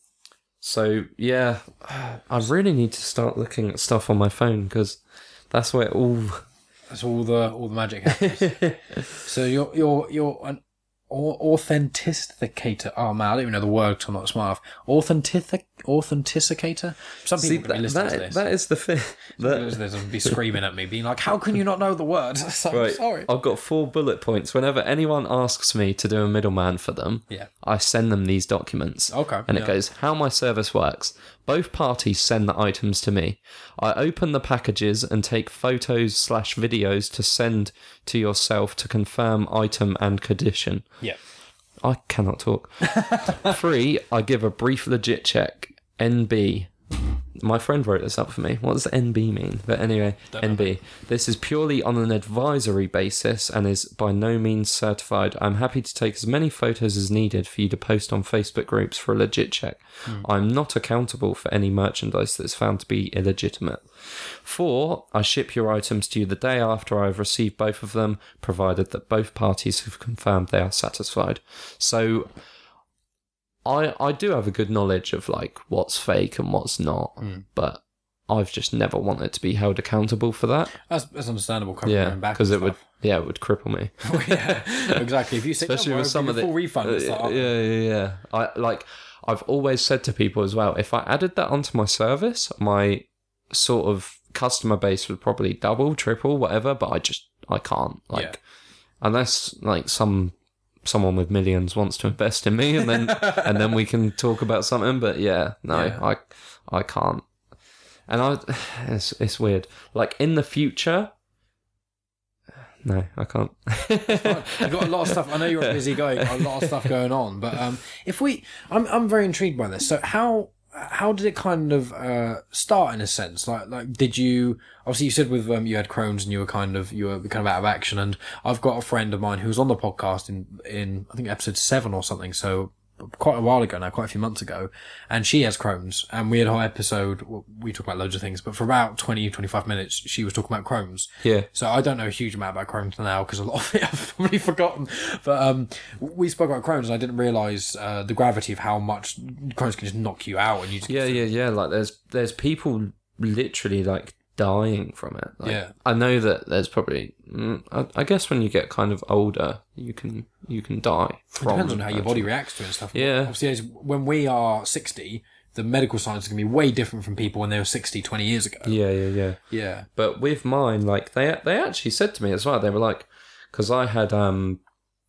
so yeah, I really need to start looking at stuff on my phone because that's where it all. That's all the all the magic happens. So you're you're you're an authenticator. Oh man, I don't even know the word. 'Cause I'm not smart enough. Authentic authenticator. Some people See, could be that, listening that, to this. That is the thing. That will be screaming at me, being like, "How can you not know the word?" So, right. Sorry. I've got four bullet points. Whenever anyone asks me to do a middleman for them, yeah. I send them these documents. Okay. And yeah. it goes, how my service works. Both parties send the items to me. I open the packages and take photos slash videos to send to yourself to confirm item and condition. Yeah. I cannot talk. Three, I give a brief legit check. N B. My friend wrote this up for me. What does N B mean? But anyway, Don't N B. Know. This is purely on an advisory basis and is by no means certified. I'm happy to take as many photos as needed for you to post on Facebook groups for a legit check. Mm. I'm not accountable for any merchandise that is found to be illegitimate. Four, I ship your items to you the day after I've received both of them, provided that both parties have confirmed they are satisfied. So I, I do have a good knowledge of like what's fake and what's not, Mm. but I've just never wanted to be held accountable for that. That's, that's understandable. Coming Yeah, back because and it would stuff. yeah it would cripple me. yeah, exactly. If you say, Especially "Don't worry, with some I'll of give the you a full refund, it's like, uh, oh, yeah yeah yeah. I like I've always said to people as well, if I added that onto my service, my sort of customer base would probably double, triple, whatever. But I just I can't like Yeah. unless like some someone with millions wants to invest in me, and then and then we can talk about something. But yeah, no, Yeah. I I can't. And I, it's it's weird. Like in the future, no, I can't. You've got a lot of stuff. I know you're a busy guy. You've got a lot of stuff going on. But um, if we, I'm I'm very intrigued by this. So how how did it kind of uh, start in a sense? Like like did you obviously you said with um, you had Crohn's and you were kind of you were kind of out of action. And I've got a friend of mine who was on the podcast in in I think episode seven or something. So. Quite a while ago now, quite a few months ago, and she has Crohn's, and we had our episode, we talk about loads of things, but for about twenty, twenty-five minutes, she was talking about Crohn's. Yeah. So I don't know a huge amount about Crohn's now, because a lot of it I've probably forgotten, but um, we spoke about Crohn's, and I didn't realise uh, the gravity of how much Crohn's can just knock you out, and you just Yeah, yeah, yeah. Like there's there's people literally like dying from it. Like, Yeah. I know that there's probably. Mm, I, I guess when you get kind of older, you can you can die It from. depends on how your body actually. reacts to it and stuff. Yeah. Obviously, as- when we are sixty, the medical science is going to be way different from people when they were sixty, twenty years ago. Yeah, yeah, yeah. Yeah. But with mine, like they they actually said to me as well. They were like, because I had um,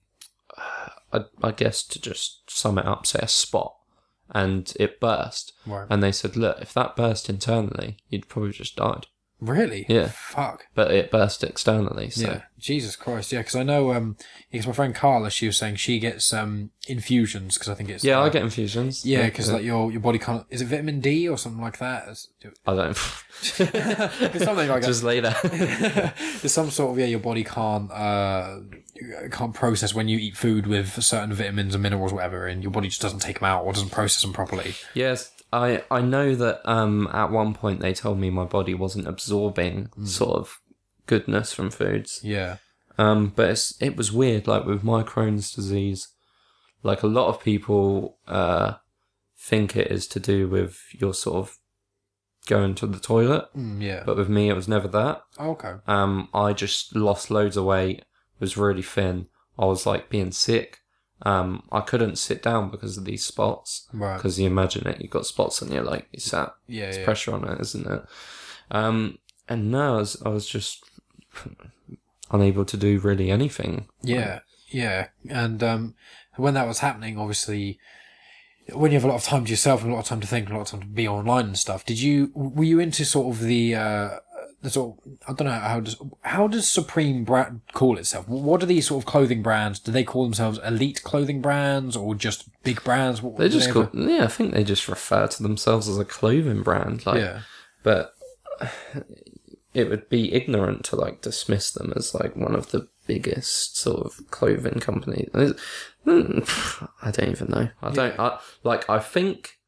I, I guess to just sum it up, say a spot, and it burst, Right. and they said, look, if that burst internally, you'd probably just died. Really? Yeah. Fuck. But it burst externally, so Yeah, Jesus Christ, yeah, because I know, um, because my friend Carla, she was saying she gets um infusions because I think it's yeah, uh, I get infusions. yeah, because like your your body can't, is it vitamin D or something like that? It's, I don't. it's something like Just later. that. There's some sort of yeah, your body can't uh can't process when you eat food with certain vitamins and minerals, or whatever, and your body just doesn't take them out or doesn't process them properly. Yes, I I know that um at one point they told me my body wasn't absorbing sort of goodness from foods. Yeah, Um, but it's, it was weird, like with my Crohn's disease, like a lot of people uh think it is to do with your sort of going to the toilet, mm, yeah. but with me it was never that. Oh, okay. Um, I just lost loads of weight, was really thin. I was like being sick. Um, I couldn't sit down because of these spots. Right. Because you imagine it, you've got spots on you, like you sat. Yeah, There's yeah. pressure on it, isn't it? Um, and now I was, I was just unable to do really anything. Yeah, yeah. And um, when that was happening, obviously, when you have a lot of time to yourself and a lot of time to think, and a lot of time to be online and stuff, did you were you into sort of the uh, the sort of, I don't know how does how does Supreme brand call itself? What are these sort of clothing brands? Do they call themselves elite clothing brands or just big brands? What, They do just ever- call, yeah, I think they just refer to themselves as a clothing brand. Like, yeah, but it would be ignorant to like dismiss them as like one of the biggest sort of clothing companies. I don't even know. I don't I, like. I think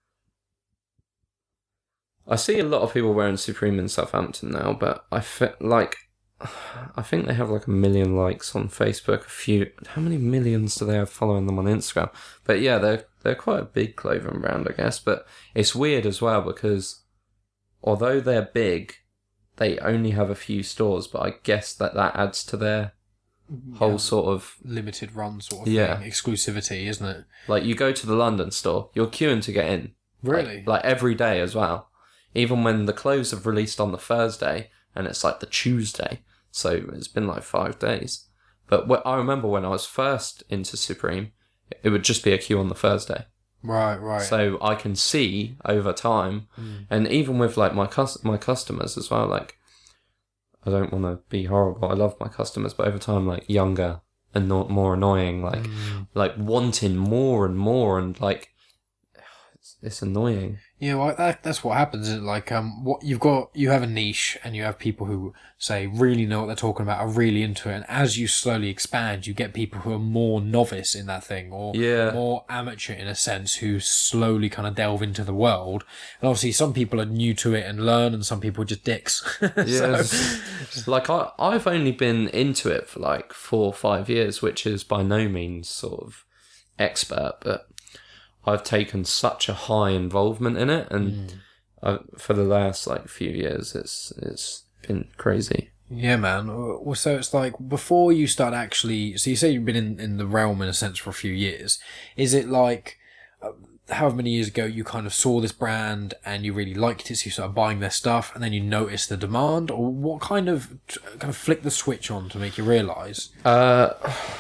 I see a lot of people wearing Supreme in Southampton now, but I fe- like. I think they have like a million likes on Facebook. A few. How many millions do they have following them on Instagram? But yeah, they're they're quite a big clothing brand, I guess. But it's weird as well because although they're big, they only have a few stores. But I guess that that adds to their whole Yeah. sort of limited run sort of Yeah. thing, exclusivity, isn't it? like you go to the London store, you're queuing to get in. Really? Like, like every day as well. Even when the clothes have released on the Thursday and it's like the Tuesday. So it's been like five days. But wh- I remember when I was first into Supreme, it would just be a queue on the Thursday. Right, right. So I can see over time, Mm. and even with like my cus- my customers as well. Like, I don't want to be horrible. I love my customers, but over time, like younger and not more annoying, like Mm. like wanting more and more, and like it's, it's annoying. Yeah, well, that, that's what happens. Is like, um, what you've got, you have a niche, and you have people who say really know what they're talking about, are really into it. And as you slowly expand, you get people who are more novice in that thing, or Yeah. more amateur in a sense, who slowly kind of delve into the world. And obviously, some people are new to it and learn, and some people are just dicks. Yeah, So- like I, I've only been into it for like four or five years, which is by no means sort of expert, but I've taken such a high involvement in it, and mm. I, for the last like few years, it's it's been crazy. Yeah, man. Well, so it's like before you start actually. So you say you've been in, in the realm in a sense for a few years. Is it like uh, however many years ago you kind of saw this brand and you really liked it, so you started buying their stuff, and then you noticed the demand, or what kind of kind of flicked the switch on to make you realise? Uh,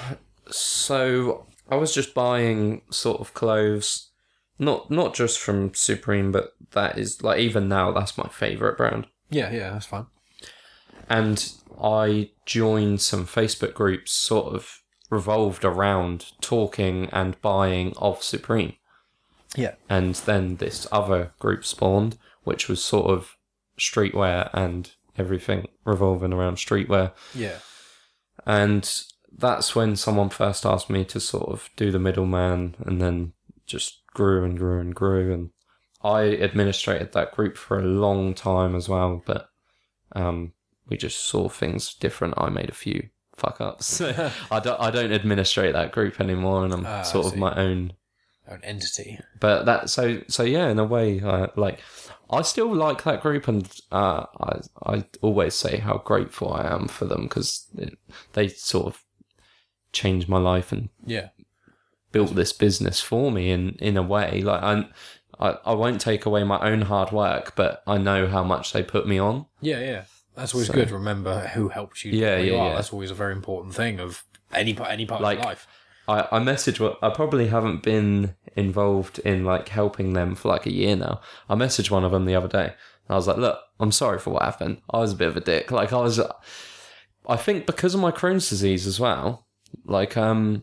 so I was just buying sort of clothes, not not just from Supreme, but that is like even now that's my favourite brand. Yeah, yeah, that's fine. And I joined some Facebook groups sort of revolved around talking and buying of Supreme. Yeah. And then this other group spawned, which was sort of streetwear and everything revolving around streetwear. Yeah. And that's when someone first asked me to sort of do the middleman, and then just grew and grew and grew. And I administrated that group for a long time as well, but um, we just saw things different. I made a few fuck ups. I don't I don't administrate that group anymore, and I'm uh, sort of my own own entity. But that so so yeah, in a way, I, like I still like that group, and uh, I I always say how grateful I am for them, because they sort of changed my life and yeah built this business for me in in a way. Like I'm. I, I won't take away my own hard work, but I know how much they put me on. Yeah, yeah. That's always so, good. Remember who helped you. Yeah, yeah, you yeah. That's always a very important thing of any part, any part like, of life. I, I message. I probably haven't been involved in like helping them for like a year now. I messaged one of them the other day. I was like, "Look, I'm sorry for what happened. I was a bit of a dick. Like I was. I think because of my Crohn's disease as well. Like um,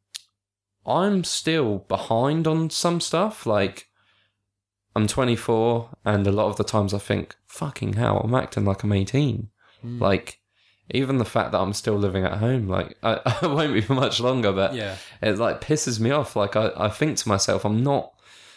I'm still behind on some stuff. Like." I'm twenty-four, and a lot of the times I think, fucking hell, I'm acting like I'm eighteen. Mm. Like, even the fact that I'm still living at home, like, I, I won't be for much longer, but yeah. it, like, pisses me off. Like, I, I think to myself, I'm not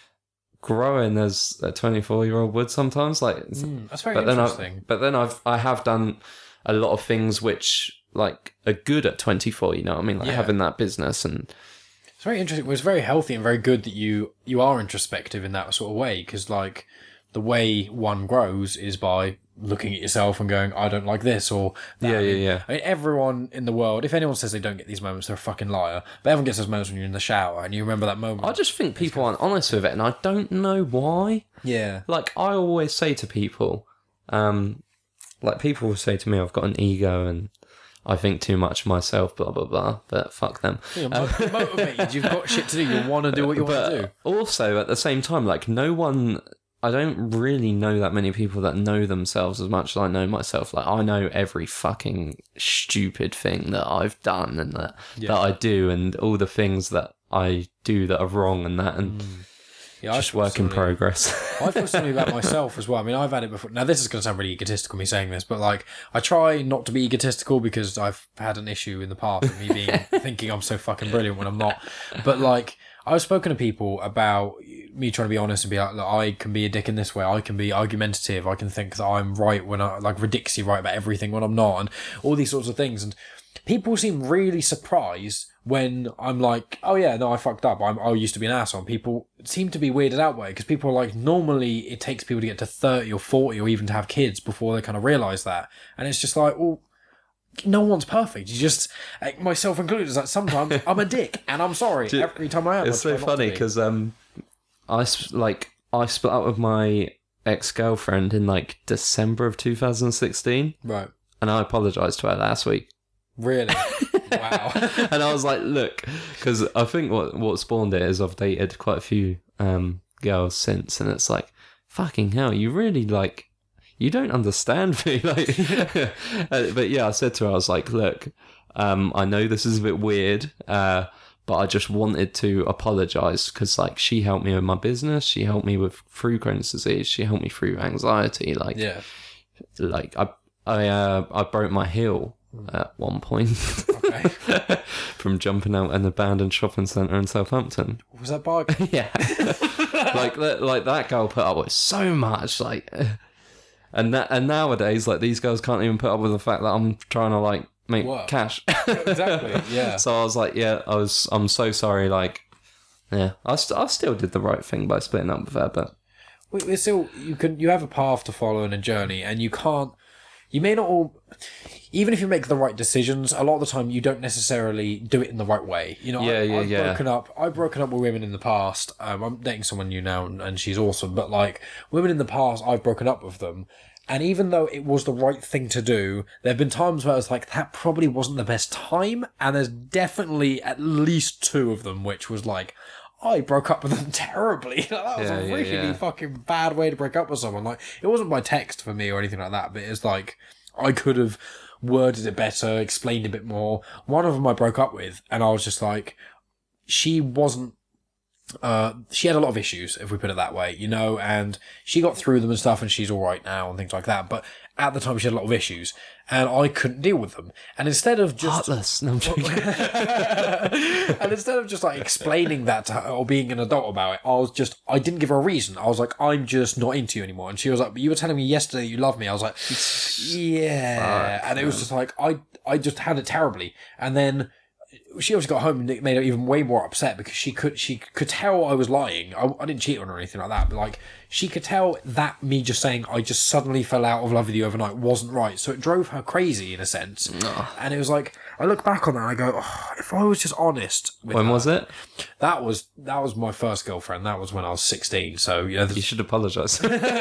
growing as a twenty-four-year-old would sometimes. Like, mm, that's very but interesting. Then I've, but then I've, I have done a lot of things which, like, are good at twenty-four, you know what I mean? Like, yeah. having that business and... It's very interesting. It was very healthy and very good that you, you are introspective in that sort of way, because like the way one grows is by looking at yourself and going, I don't like this or that. Yeah, I mean, yeah, yeah. I mean, everyone in the world, if anyone says they don't get these moments, they're a fucking liar. But everyone gets those moments when you're in the shower and you remember that moment. I just think people aren't honest with it, and I don't know why. Yeah. Like, I always say to people, um, like, people will say to me, I've got an ego and I think too much of myself, blah, blah, blah, but fuck them. You're motivated. You've got shit to do. You want to do what you want to do. Also, at the same time, like, no one... I don't really know that many people that know themselves as much as I know myself. Like, I know every fucking stupid thing that I've done and that, yeah. that I do, and all the things that I do that are wrong and that, and... Mm. Yeah, just work in progress. I feel something about myself as well. I mean, I've had it before. Now, this is going to sound really egotistical, me saying this, but like, I try not to be egotistical because I've had an issue in the past of me being thinking I'm so fucking brilliant when I'm not. But like, I've spoken to people about me trying to be honest and be like, look, I can be a dick in this way. I can be argumentative. I can think that I'm right when I like ridiculously right about everything when I'm not, and all these sorts of things. And people seem really surprised when I'm like, oh yeah, no, I fucked up. I'm, I used to be an asshole. And people seem to be weirded out by it, because people are like, normally it takes people to get to thirty or forty or even to have kids before they kind of realise that. And it's just like, well, no one's perfect. You just, myself included, it's like sometimes I'm a dick and I'm sorry you, every time I am. It's so funny because um, I, like, I split up with my ex-girlfriend in like December of two thousand sixteen. Right. And I apologised to her last week. Really? Wow. And I was like, look, because I think what what spawned it is I've dated quite a few um, girls since, and it's like, fucking hell, you really like, you don't understand me. Like, but yeah, I said to her, I was like, look, um, I know this is a bit weird, uh, but I just wanted to apologise because like she helped me with my business, she helped me with through Crohn's disease, she helped me through anxiety. Like, yeah, like I I uh, I broke my heel at one point. Okay. From jumping out an abandoned shopping centre in Southampton. Was that bike? Yeah. like that, like that girl put up with so much, like, and that, and nowadays, like, these girls can't even put up with the fact that I'm trying to like make what? cash. Exactly. Yeah. So I was like, yeah, I was, I'm so sorry. Like, Yeah, I, st- I still did the right thing by splitting up with her, but We- We're still you can you have a path to follow and a journey, and you can't. You may not all, even if you make the right decisions, a lot of the time you don't necessarily do it in the right way. You know, Yeah, I, yeah, I've yeah. broken up. I've broken up with women in the past. Um, I'm dating someone new now, and, and she's awesome. But like women in the past, I've broken up with them, and even though it was the right thing to do, there have been times where I was like, that probably wasn't the best time. And there's definitely at least two of them which was like, I broke up with them terribly. That was Yeah, a yeah, really yeah. fucking bad way to break up with someone. Like, it wasn't by text for me or anything like that, but it's like I could have worded it better, explained a bit more. One of them I broke up with, and I was just like, she wasn't. Uh, she had a lot of issues, if we put it that way, you know, and she got through them and stuff, and she's all right now and things like that. But at the time, she had a lot of issues, and I couldn't deal with them. And instead of just heartless. No, I'm joking. and instead of just like explaining that to her or being an adult about it, I was just, I didn't give her a reason. I was like, I'm just not into you anymore. And she was like, but you were telling me yesterday that you love me. I was like, yeah. Fuck, and it was just like, I, I just had it terribly. And then she obviously got home and it made her even way more upset because she could, she could tell I was lying. I, I didn't cheat on her or anything like that, but like, she could tell that me just saying I just suddenly fell out of love with you overnight wasn't right. So it drove her crazy in a sense. And it was like, I look back on that and I go, oh, if I was just honest with When her- was it? That was that was my first girlfriend. That was when I was sixteen. So you know, You should apologise.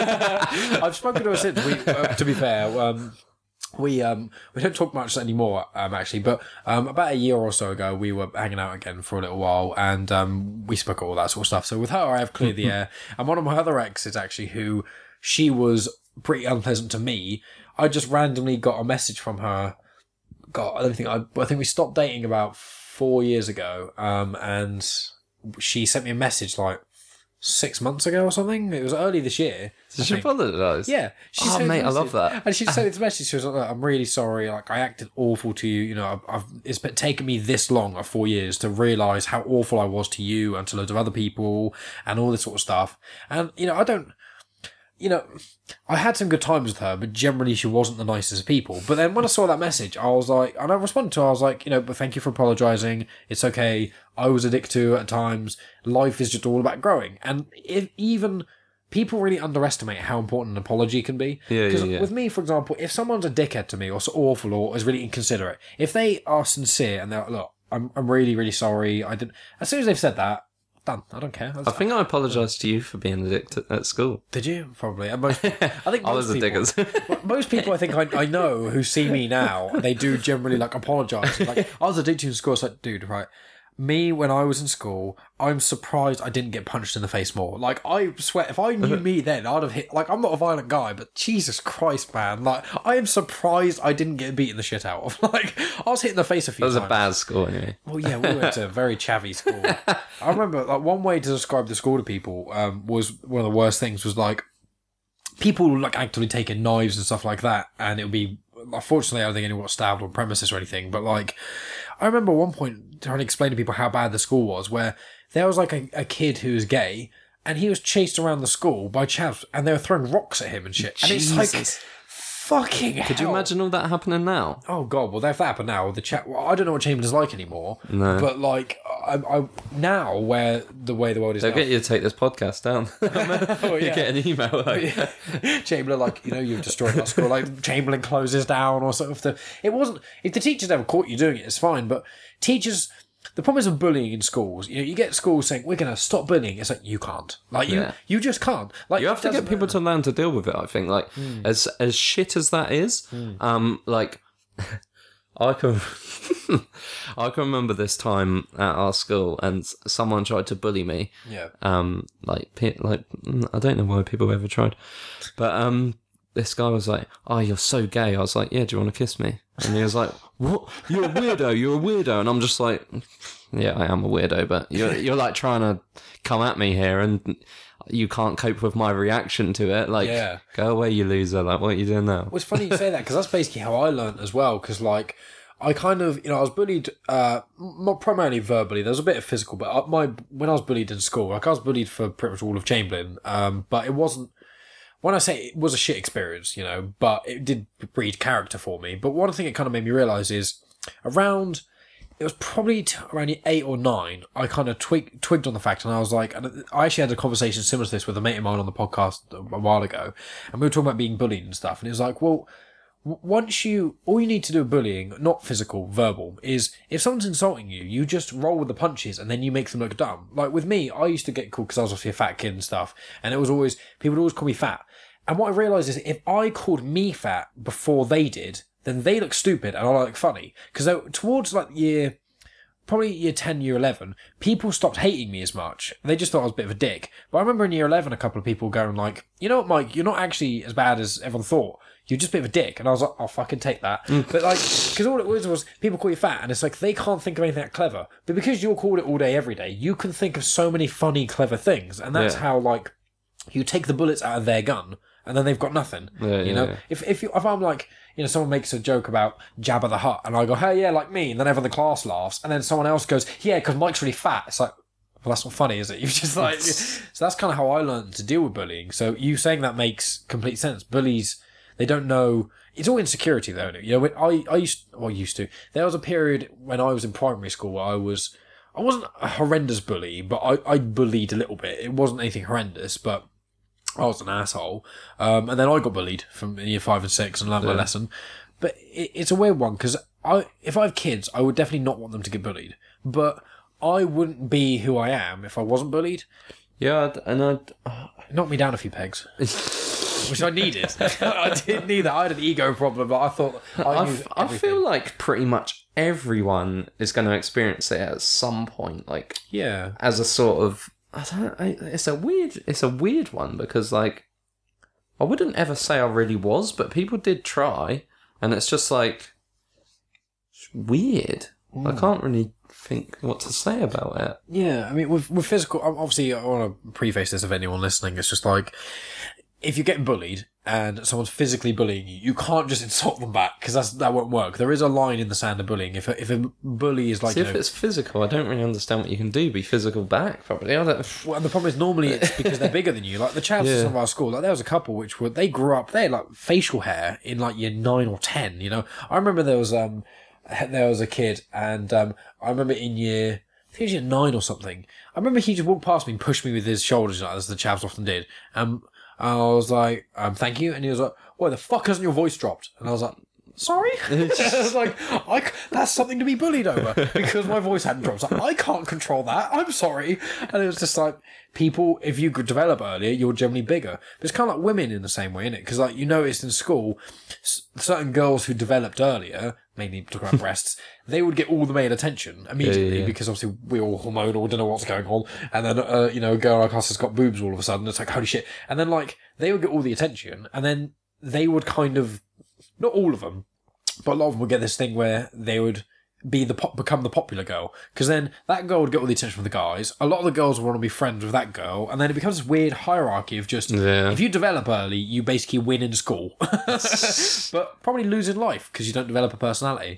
I've spoken to her since. We, uh, to be fair, um, we um we don't talk much anymore. Um, actually, but um about a year or so ago, we were hanging out again for a little while, and um we spoke all that sort of stuff. So with her, I have cleared the air. And one of my other exes, actually, who she was pretty unpleasant to me. I just randomly got a message from her. God, I don't think I. I think we stopped dating about four years ago. Um, and she sent me a message like six months ago or something. It was early this year. I Did she think. apologise? Yeah. She Oh, sent me mate, a I love message. that. And she sent me this message. She was like, "Look, I'm really sorry. Like, I acted awful to you. You know, I've, I've it's been taken me this long, like four years, to realise how awful I was to you and to loads of other people and all this sort of stuff. And, you know, I don't, you know, I had some good times with her, but generally she wasn't the nicest of people. But then when I saw that message, I was like, and I responded to her, I was like, you know, but thank you for apologising. It's okay. I was a dick to you at times. Life is just all about growing. And if even people really underestimate how important an apology can be. Yeah, Because yeah, yeah. with me, for example, if someone's a dickhead to me or so awful or is really inconsiderate, if they are sincere and they're like, look, I'm, I'm really, really sorry. I didn't. As soon as they've said that, done. I don't care. I think I apologised to you for being a dick to, at school. Did you? Probably. And most, I think most I was a people, dickers. most people I think I, I know who see me now, they do generally like apologise. Like, I was a dick to you in school. It's like, dude, right? Me, when I was in school, I'm surprised I didn't get punched in the face more. Like, I swear, if I knew me then, I'd have hit. Like, I'm not a violent guy, but Jesus Christ, man! Like, I am surprised I didn't get beaten the shit out of. Like, I was hit in the face a few That was times. a bad school anyway. Well, yeah, we went to a very chavvy school. I remember, like, one way to describe the school to people um, was one of the worst things was like people like actively taking knives and stuff like that, and it would be. Unfortunately, I don't think anyone got stabbed on premises or anything, but like, I remember at one point trying to explain to people how bad the school was, where there was like a, a kid who was gay, and he was chased around the school by chavs, and they were throwing rocks at him and shit. And it's like, Jesus. fucking hell. Could you imagine all that happening now? Oh god, well if that happened now, the chat. Well, I don't know what Chamberlain's like anymore. No. But like, I, I now where the way the world is They'll now, get you to take this podcast down. oh, You yeah. get an email like, Chamberlain, like, you know, you've destroyed our school. Like, Chamberlain closes down or sort of. The, it wasn't. If the teachers ever caught you doing it, it's fine. But teachers, the problem is with bullying in schools. You know, you get schools saying we're going to stop bullying. It's like you can't. Like you, Yeah. you just can't. Like you have to get people to learn to deal with it. I think, like, as as shit as that is, um, like, I can, I can remember this time at our school, and s- someone tried to bully me. Yeah. Um, like, pe- like, mm, I don't know why people ever tried, but um, this guy was like, "Oh, you're so gay." I was like, "Yeah, do you want to kiss me?" And he was like, "What? You're a weirdo. You're a weirdo." And I'm just like, "Yeah, I am a weirdo, but you're you're like trying to come at me here, and you can't cope with my reaction to it. Like, Yeah. go away, you loser. Like, what are you doing now?" Well, it's funny you say that because that's basically how I learned as well. Because like, I kind of, you know, I was bullied, uh, not primarily verbally. There was a bit of physical, but I- my when I was bullied in school, like I was bullied for pretty much all of Chamberlain. Um, but it wasn't. When I say it was a shit experience, you know, but it did breed character for me. But one thing it kind of made me realise is around it was probably t- around year eight or nine, I kind of twig- twigged on the fact, and I was like, and I actually had a conversation similar to this with a mate of mine on the podcast a while ago, and we were talking about being bullied and stuff, and it was like, well, w- once you, all you need to do with bullying, not physical, verbal, is if someone's insulting you, you just roll with the punches, and then you make them look dumb. Like with me, I used to get called, because I was obviously a fat kid and stuff, and it was always, people would always call me fat. And what I realised is if I called me fat before they did, then they look stupid and I look funny. Because towards like year, probably year ten, year eleven, people stopped hating me as much. They just thought I was a bit of a dick. But I remember in year eleven, a couple of people going like, you know what, Mike, you're not actually as bad as everyone thought. You're just a bit of a dick. And I was like, I'll fucking take that. Mm. But like, because all it was was people call you fat and it's like they can't think of anything that clever. But because you're called it all day, every day, you can think of so many funny, clever things. And that's yeah. how like you take the bullets out of their gun and then they've got nothing. Yeah, you yeah, know, yeah. if if you, if I'm like, you know, someone makes a joke about Jabba the Hutt, and I go, hey, yeah, like me, and then everyone in the class laughs, and then someone else goes, yeah, because Mike's really fat. It's like, well, that's not funny, is it? You've just like, so that's kind of how I learned to deal with bullying. So you saying that makes complete sense. Bullies, they don't know. It's all insecurity, though. Isn't it? You know, when I I used, well, used to. There was a period when I was in primary school where I was, I wasn't a horrendous bully, but I I bullied a little bit. It wasn't anything horrendous, but I was an asshole. Um, and then I got bullied from year five and six and learned yeah. my lesson. But it, it's a weird one because I, if I have kids, I would definitely not want them to get bullied. But I wouldn't be who I am if I wasn't bullied. Yeah, and I'd... Uh... It knocked me down a few pegs. Which I needed. I didn't need that. I had an ego problem, but I thought... I, I, f- I feel like pretty much everyone is going to experience it at some point. Like, yeah, as a sort of... I don't. I, it's a weird. It's a weird one because, like, I wouldn't ever say I really was, but people did try, and it's just like it's weird. Mm. I can't really think what to say about it. Yeah, I mean, with with physical, obviously, I want to preface this if anyone listening. It's just like if you're getting bullied and someone's physically bullying you, you can't just insult them back because that's that won't work. There is a line in the sand of bullying. If a, if a bully is like, See, you if know, it's physical, I don't really understand what you can do. Be physical back, probably. I don't... Well, and the problem is normally it's because they're bigger than you. Like the chaps yeah. of our school, like there was a couple which were they grew up. They had like facial hair in like year nine or ten. You know, I remember there was um there was a kid, and um I remember in year. I think it was year nine or something. I remember he just walked past me and pushed me with his shoulders, like, as the chaps often did. Um, I was like, um, thank you. And he was like, why the fuck hasn't your voice dropped? And I was like, sorry? I was like, I, that's something to be bullied over because my voice hadn't dropped. I was like, I can't control that. I'm sorry. And it was just like, people, if you could develop earlier, you're generally bigger. But it's kind of like women in the same way, isn't it? Because like you noticed in school, certain girls who developed earlier, mainly talking about breasts, they would get all the male attention immediately yeah, yeah. because obviously we're all hormonal, don't know what's going on. And then, uh, you know, a girl like us has got boobs all of a sudden. It's like, holy shit. And then like, they would get all the attention and then they would kind of, not all of them, but a lot of them would get this thing where they would be the pop, become the popular girl. Because then that girl would get all the attention from the guys. A lot of the girls would want to be friends with that girl. And then it becomes this weird hierarchy of just, yeah. if you develop early, you basically win in school. But probably lose in life because you don't develop a personality.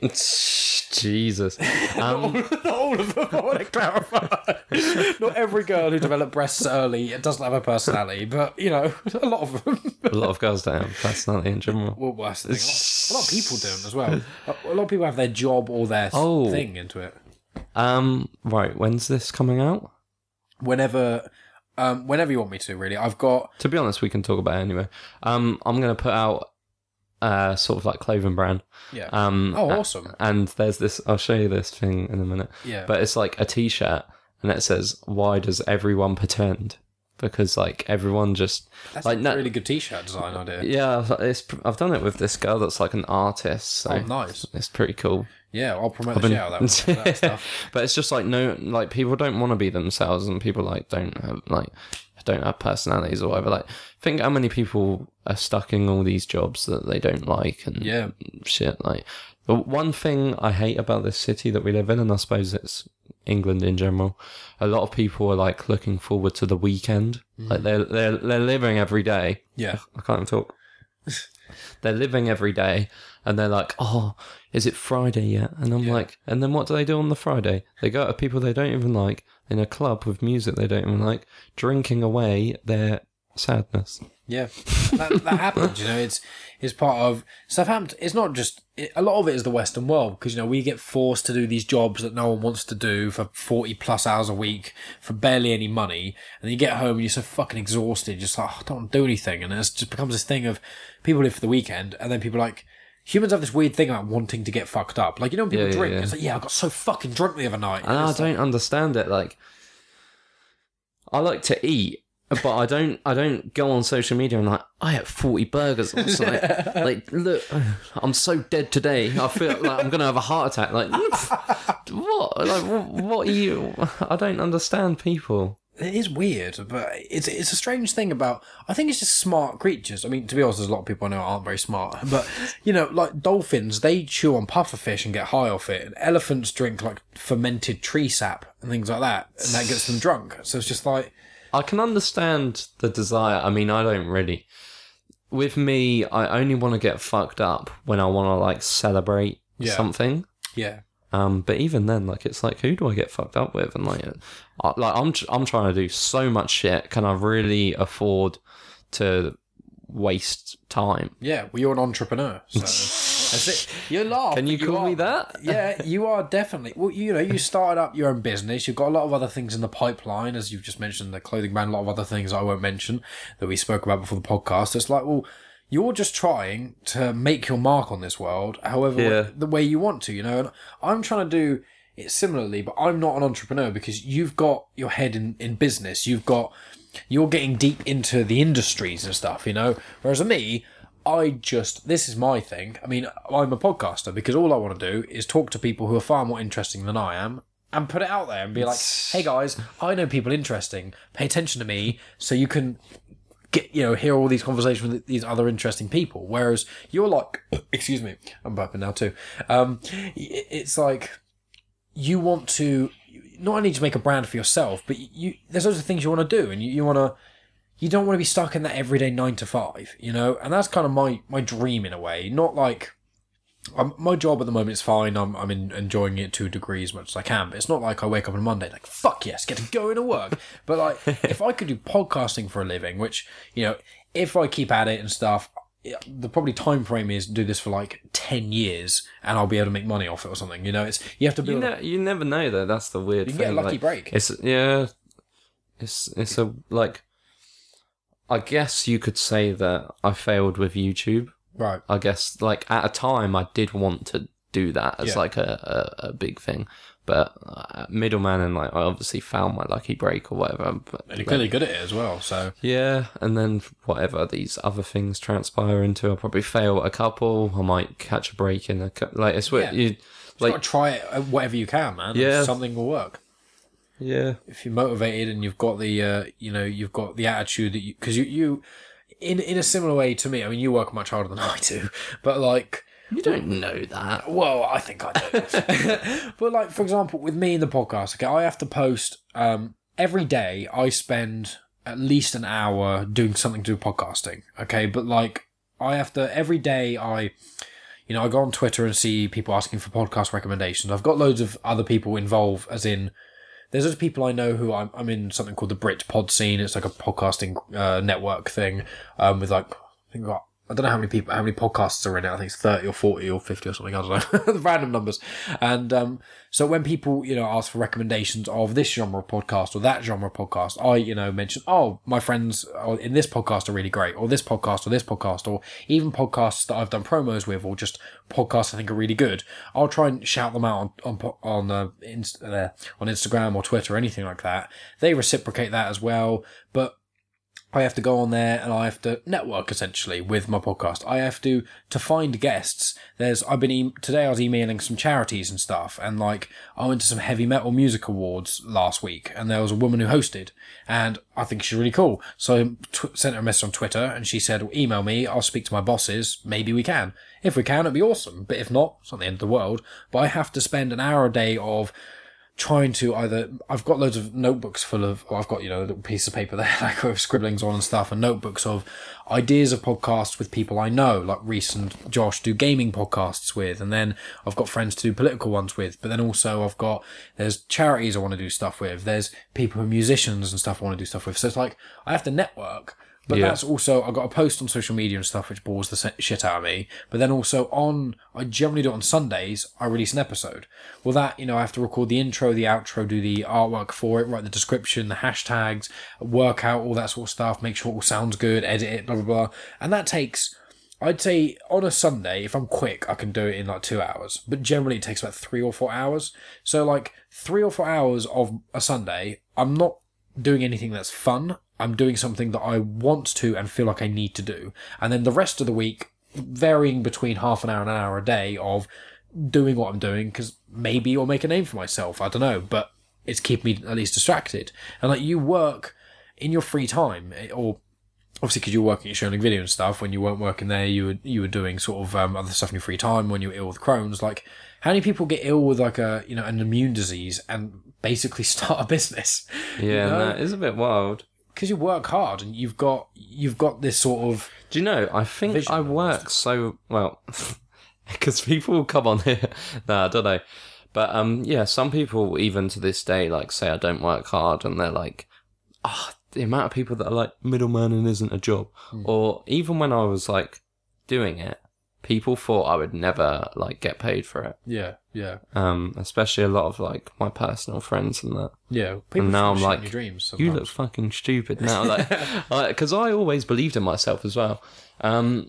Jesus. not, Um, all, not all of them, I want to clarify. Not every girl who developed breasts early doesn't have a personality, but, you know, a lot of them. A lot of girls don't have a personality in general. Well, well that's the thing. A lot, a lot of people don't as well. A lot of people have their job or their oh. thing into it. Um. Right, when's this coming out? Whenever... Um, whenever you want me to, really. I've got... To be honest, we can talk about it anyway. Um, I'm going to put out uh, sort of like clothing brand. Yeah. Um, oh, awesome. And there's this... I'll show you this thing in a minute. Yeah. But it's like a T-shirt, and it says, why does everyone pretend? Because, like, everyone just... That's like, a no, really good T-shirt design idea. Yeah, it's, I've done it with this girl that's like an artist. So oh, nice. It's pretty cool. Yeah, I'll promote the shit out of that, that stuff. But it's just like, no, like, people don't want to be themselves, and people, like, don't have, like, don't have personalities or whatever. Like, think how many people are stuck in all these jobs that they don't like and yeah. shit. Like, the one thing I hate about this city that we live in, and I suppose it's England in general, a lot of people are like looking forward to the weekend. Mm. Like they're they're they're living every day. Yeah, I can't even talk. They're living every day, and they're like, "Oh, is it Friday yet?" And I'm yeah. like, and then what do they do on the Friday? They go to people they don't even like in a club with music they don't even like, drinking away their sadness. Yeah, that, that happens. You know, it's it's part of Southampton. It's not just it, a lot of it is the Western world because you know we get forced to do these jobs that no one wants to do for forty plus hours a week for barely any money, and then you get home and you're so fucking exhausted, you're just like oh, I don't want to do anything, and it just becomes this thing of people live for the weekend, and then people are like. Humans have this weird thing about wanting to get fucked up. Like, you know when people Yeah, yeah, drink, yeah. it's like, yeah, I got so fucking drunk the other night. And I it's don't like, understand it. Like, I like to eat, but I don't. I don't go on social media and like I ate forty burgers last night. Like, look, I'm so dead today. I feel like I'm gonna have a heart attack. Like, what? Like, what, what are you? I don't understand people. It is weird, but it's it's a strange thing about. I think it's just smart creatures. I mean, to be honest, there's a lot of people I know aren't very smart. But you know, like dolphins, they chew on pufferfish and get high off it. And elephants drink like fermented tree sap and things like that, and that gets them drunk. So it's just like I can understand the desire. I mean, I don't really. With me, I only want to get fucked up when I want to like celebrate Yeah. something. yeah, Um, but even then, like, it's like, who do I get fucked up with? And like, I, like I'm, I'm trying to do so much shit. Can I really afford to waste time? yeah. Well, you're an entrepreneur, so that's it. You laugh. Can you call are, me that? Yeah, you are definitely. Well, you know, you started up your own business. You've got a lot of other things in the pipeline, as you've just mentioned, the clothing brand, a lot of other things I won't mention that we spoke about before the podcast. It's like, well, you're just trying to make your mark on this world, however, Yeah. the way you want to, you know. And I'm trying to do it similarly, but I'm not an entrepreneur because you've got your head in, in business. You've got, you're getting deep into the industries and stuff, you know. Whereas me, I just, this is my thing. I mean, I'm a podcaster because all I want to do is talk to people who are far more interesting than I am and put it out there and be like, hey guys, I know people interesting. Pay attention to me so you can get, you know, hear all these conversations with these other interesting people. Whereas you're like, excuse me, I'm burping now too. Um, it's like you want to not only to make a brand for yourself, but you, there's loads of things you want to do and you, you want to, you don't want to be stuck in that everyday nine to five, you know? And that's kind of my, my dream in a way. Not like, um, my job at the moment is fine. I'm, I'm in, enjoying it to a degree as much as I can, but it's not like I wake up on a Monday like, fuck yes, get to go into work. But like, if I could do podcasting for a living, which, you know, if I keep at it and stuff, the probably time frame is do this for like ten years and I'll be able to make money off it or something. You know, it's, you have to You, build ne- you never know though. That's the weird You can thing. get a lucky like, break. It's yeah. It's it's a like. I guess you could say that I failed with YouTube. right. I guess like at a time I did want to do that as Yeah. like a, a, a big thing, but uh, middleman and like I obviously found my lucky break or whatever. But, And you're clearly good at it as well, so. yeah, and then whatever these other things transpire into, I'll probably fail at a couple. I might catch a break in a cou- like it's what Yeah. you Like, like. got to try it uh, whatever you can, man. Yeah. Something will work. Yeah, If you're motivated and you've got the, uh, you know, you've got the attitude that you, because you, you, in in a similar way to me. I mean, you work much harder than I do, but like, you don't know that. well, I think I do. But like, for example, with me in the podcast, okay, I have to post um every day. I spend at least an hour doing something to do with podcasting. Okay, but like, I have to every day. I You know, I go on Twitter and see people asking for podcast recommendations. I've got loads of other people involved, as in, there's those people I know who I'm, I'm in something called the Brit Pod Scene. It's like a podcasting uh, network thing um, with like, I think got, I don't know how many people, how many podcasts are in it. I think it's thirty or forty or fifty or something. I don't know. Random numbers. And um, so when people, you know, ask for recommendations of this genre of podcast or that genre of podcast, I, you know, mention, oh, my friends in this podcast are really great, or this podcast or this podcast, or even podcasts that I've done promos with, or just podcasts I think are really good. I'll try and shout them out on on on, uh, Inst- uh, on Instagram or Twitter or anything like that. They reciprocate that as well, but I have to go on there and I have to network essentially with my podcast. I have to, to find guests. There's, I've been, e- today I was emailing some charities and stuff, and like, I went to some heavy metal music awards last week and there was a woman who hosted and I think she's really cool. So I t- sent her a message on Twitter and she said, well, email me, I'll speak to my bosses. Maybe we can. If we can, it'd be awesome. But if not, it's not the end of the world. But I have to spend an hour a day of trying to either, I've got loads of notebooks full of, well, I've got, you know, a little piece of paper there, like with scribblings on and stuff, and notebooks of ideas of podcasts with people I know, like Reese and Josh do gaming podcasts with, and then I've got friends to do political ones with, but then also I've got, there's charities I want to do stuff with, there's people who are musicians and stuff I want to do stuff with, so it's like, I have to network, But Yeah. that's also, I got a post on social media and stuff which bores the se- shit out of me. But then also on, I generally do it on Sundays, I release an episode. Well, that, you know, I have to record the intro, the outro, do the artwork for it, write the description, the hashtags, work out all that sort of stuff, make sure it all sounds good, edit it, blah, blah, blah. And that takes, I'd say on a Sunday, if I'm quick, I can do it in like two hours. But generally it takes about three or four hours. So like three or four hours of a Sunday, I'm not doing anything that's fun. I'm doing something that I want to and feel like I need to do. And then the rest of the week, varying between half an hour and an hour a day of doing what I'm doing, because maybe I'll make a name for myself. I don't know. But it's keeping me at least distracted. And like you work in your free time, or obviously because you're working at Showing Video and stuff, when you weren't working there, you were, you were doing sort of um, other stuff in your free time when you were ill with Crohn's. Like, how many people get ill with like a, you know, an immune disease and basically start a business? Yeah, you know? that is a bit wild. Because you work hard and you've got you've got this sort of. Do you know? I think Vision I work so well because people will come on here. No, I don't know, but um, yeah, some people even to this day like say I don't work hard, and they're like, oh, the amount of people that are like middleman and isn't a job, Hmm. or even when I was like doing it, people thought I would never like get paid for it. Yeah, yeah, Um, especially a lot of like my personal friends and that. yeah. People And now I'm shit in like, your dreams You sometimes. look fucking stupid now, like, because I always believed in myself as well. Um,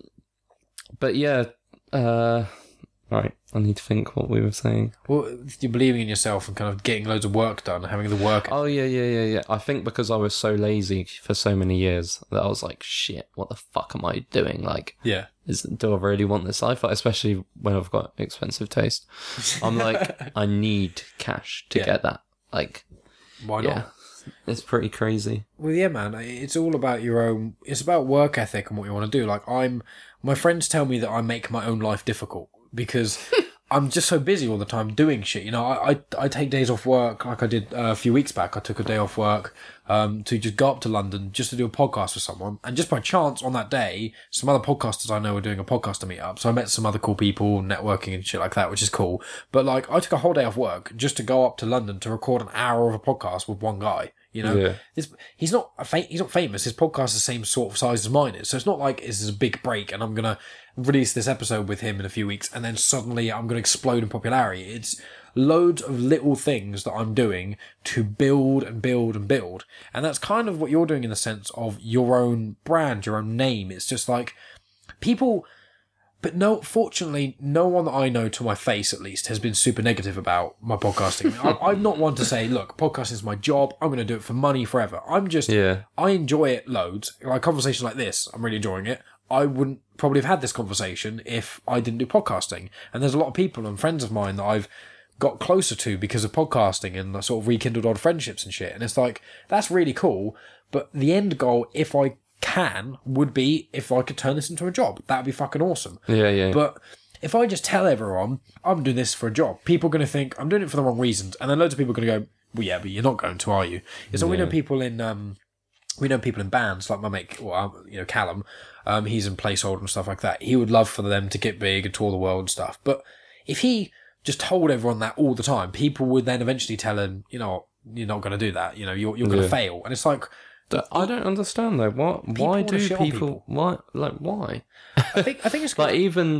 but yeah, uh, right. I need to think what we were saying. Well, you're believing in yourself and kind of getting loads of work done, having the work. Oh yeah, yeah, yeah, yeah. I think because I was so lazy for so many years that I was like, shit, what the fuck am I doing? Like, Yeah, is do I really want this life? Like, especially when I've got expensive taste. I'm like, I need cash to Yeah. get that. Like, why yeah, not? it's pretty crazy. Well, yeah, man. It's all about your own. It's about work ethic and what you want to do. Like I'm, my friends tell me that I make my own life difficult because I'm just so busy all the time doing shit. You know, I I, I take days off work, like I did uh, a few weeks back. I took a day off work um, to just go up to London just to do a podcast with someone. And just by chance on that day, some other podcasters I know were doing a podcaster meetup. So I met some other cool people, networking and shit like that, which is cool. But like, I took a whole day off work just to go up to London to record an hour of a podcast with one guy. You know, Yeah. this, he's not a fa- he's not famous. His podcast is the same sort of size as mine is, so it's not like this is a big break and I'm gonna release this episode with him in a few weeks and then suddenly I'm gonna explode in popularity. It's loads of little things that I'm doing to build and build and build, and that's kind of what you're doing in the sense of your own brand, your own name. It's just like people. But no, fortunately, no one that I know, to my face at least, has been super negative about my podcasting. I mean, I, I'm not one to say, look, podcasting is my job. I'm going to do it for money forever. I'm just, Yeah. I enjoy it loads. Like conversations like this, I'm really enjoying it. I wouldn't probably have had this conversation if I didn't do podcasting. And there's a lot of people and friends of mine that I've got closer to because of podcasting and sort of rekindled old friendships and shit. And it's like, that's really cool. But the end goal, if I can, would be if I could turn this into a job. That'd be fucking awesome. Yeah, yeah. But if I just tell everyone I'm doing this for a job, people are going to think I'm doing it for the wrong reasons, and then loads of people are going to go, "Well, yeah, but you're not going to, are you?" It's like we know people in um, we know people in bands like my mate, well, um, you know, Callum. Um, he's in Placeholder and stuff like that. He would love for them to get big and tour the world and stuff. But if he just told everyone that all the time, people would then eventually tell him, you know, you're not going to do that. You know, you're you're going to Yeah. fail. And it's like, Th- I don't understand though. What? Why wanna do shit on people, people. Why? Like why? I think I think it's Like even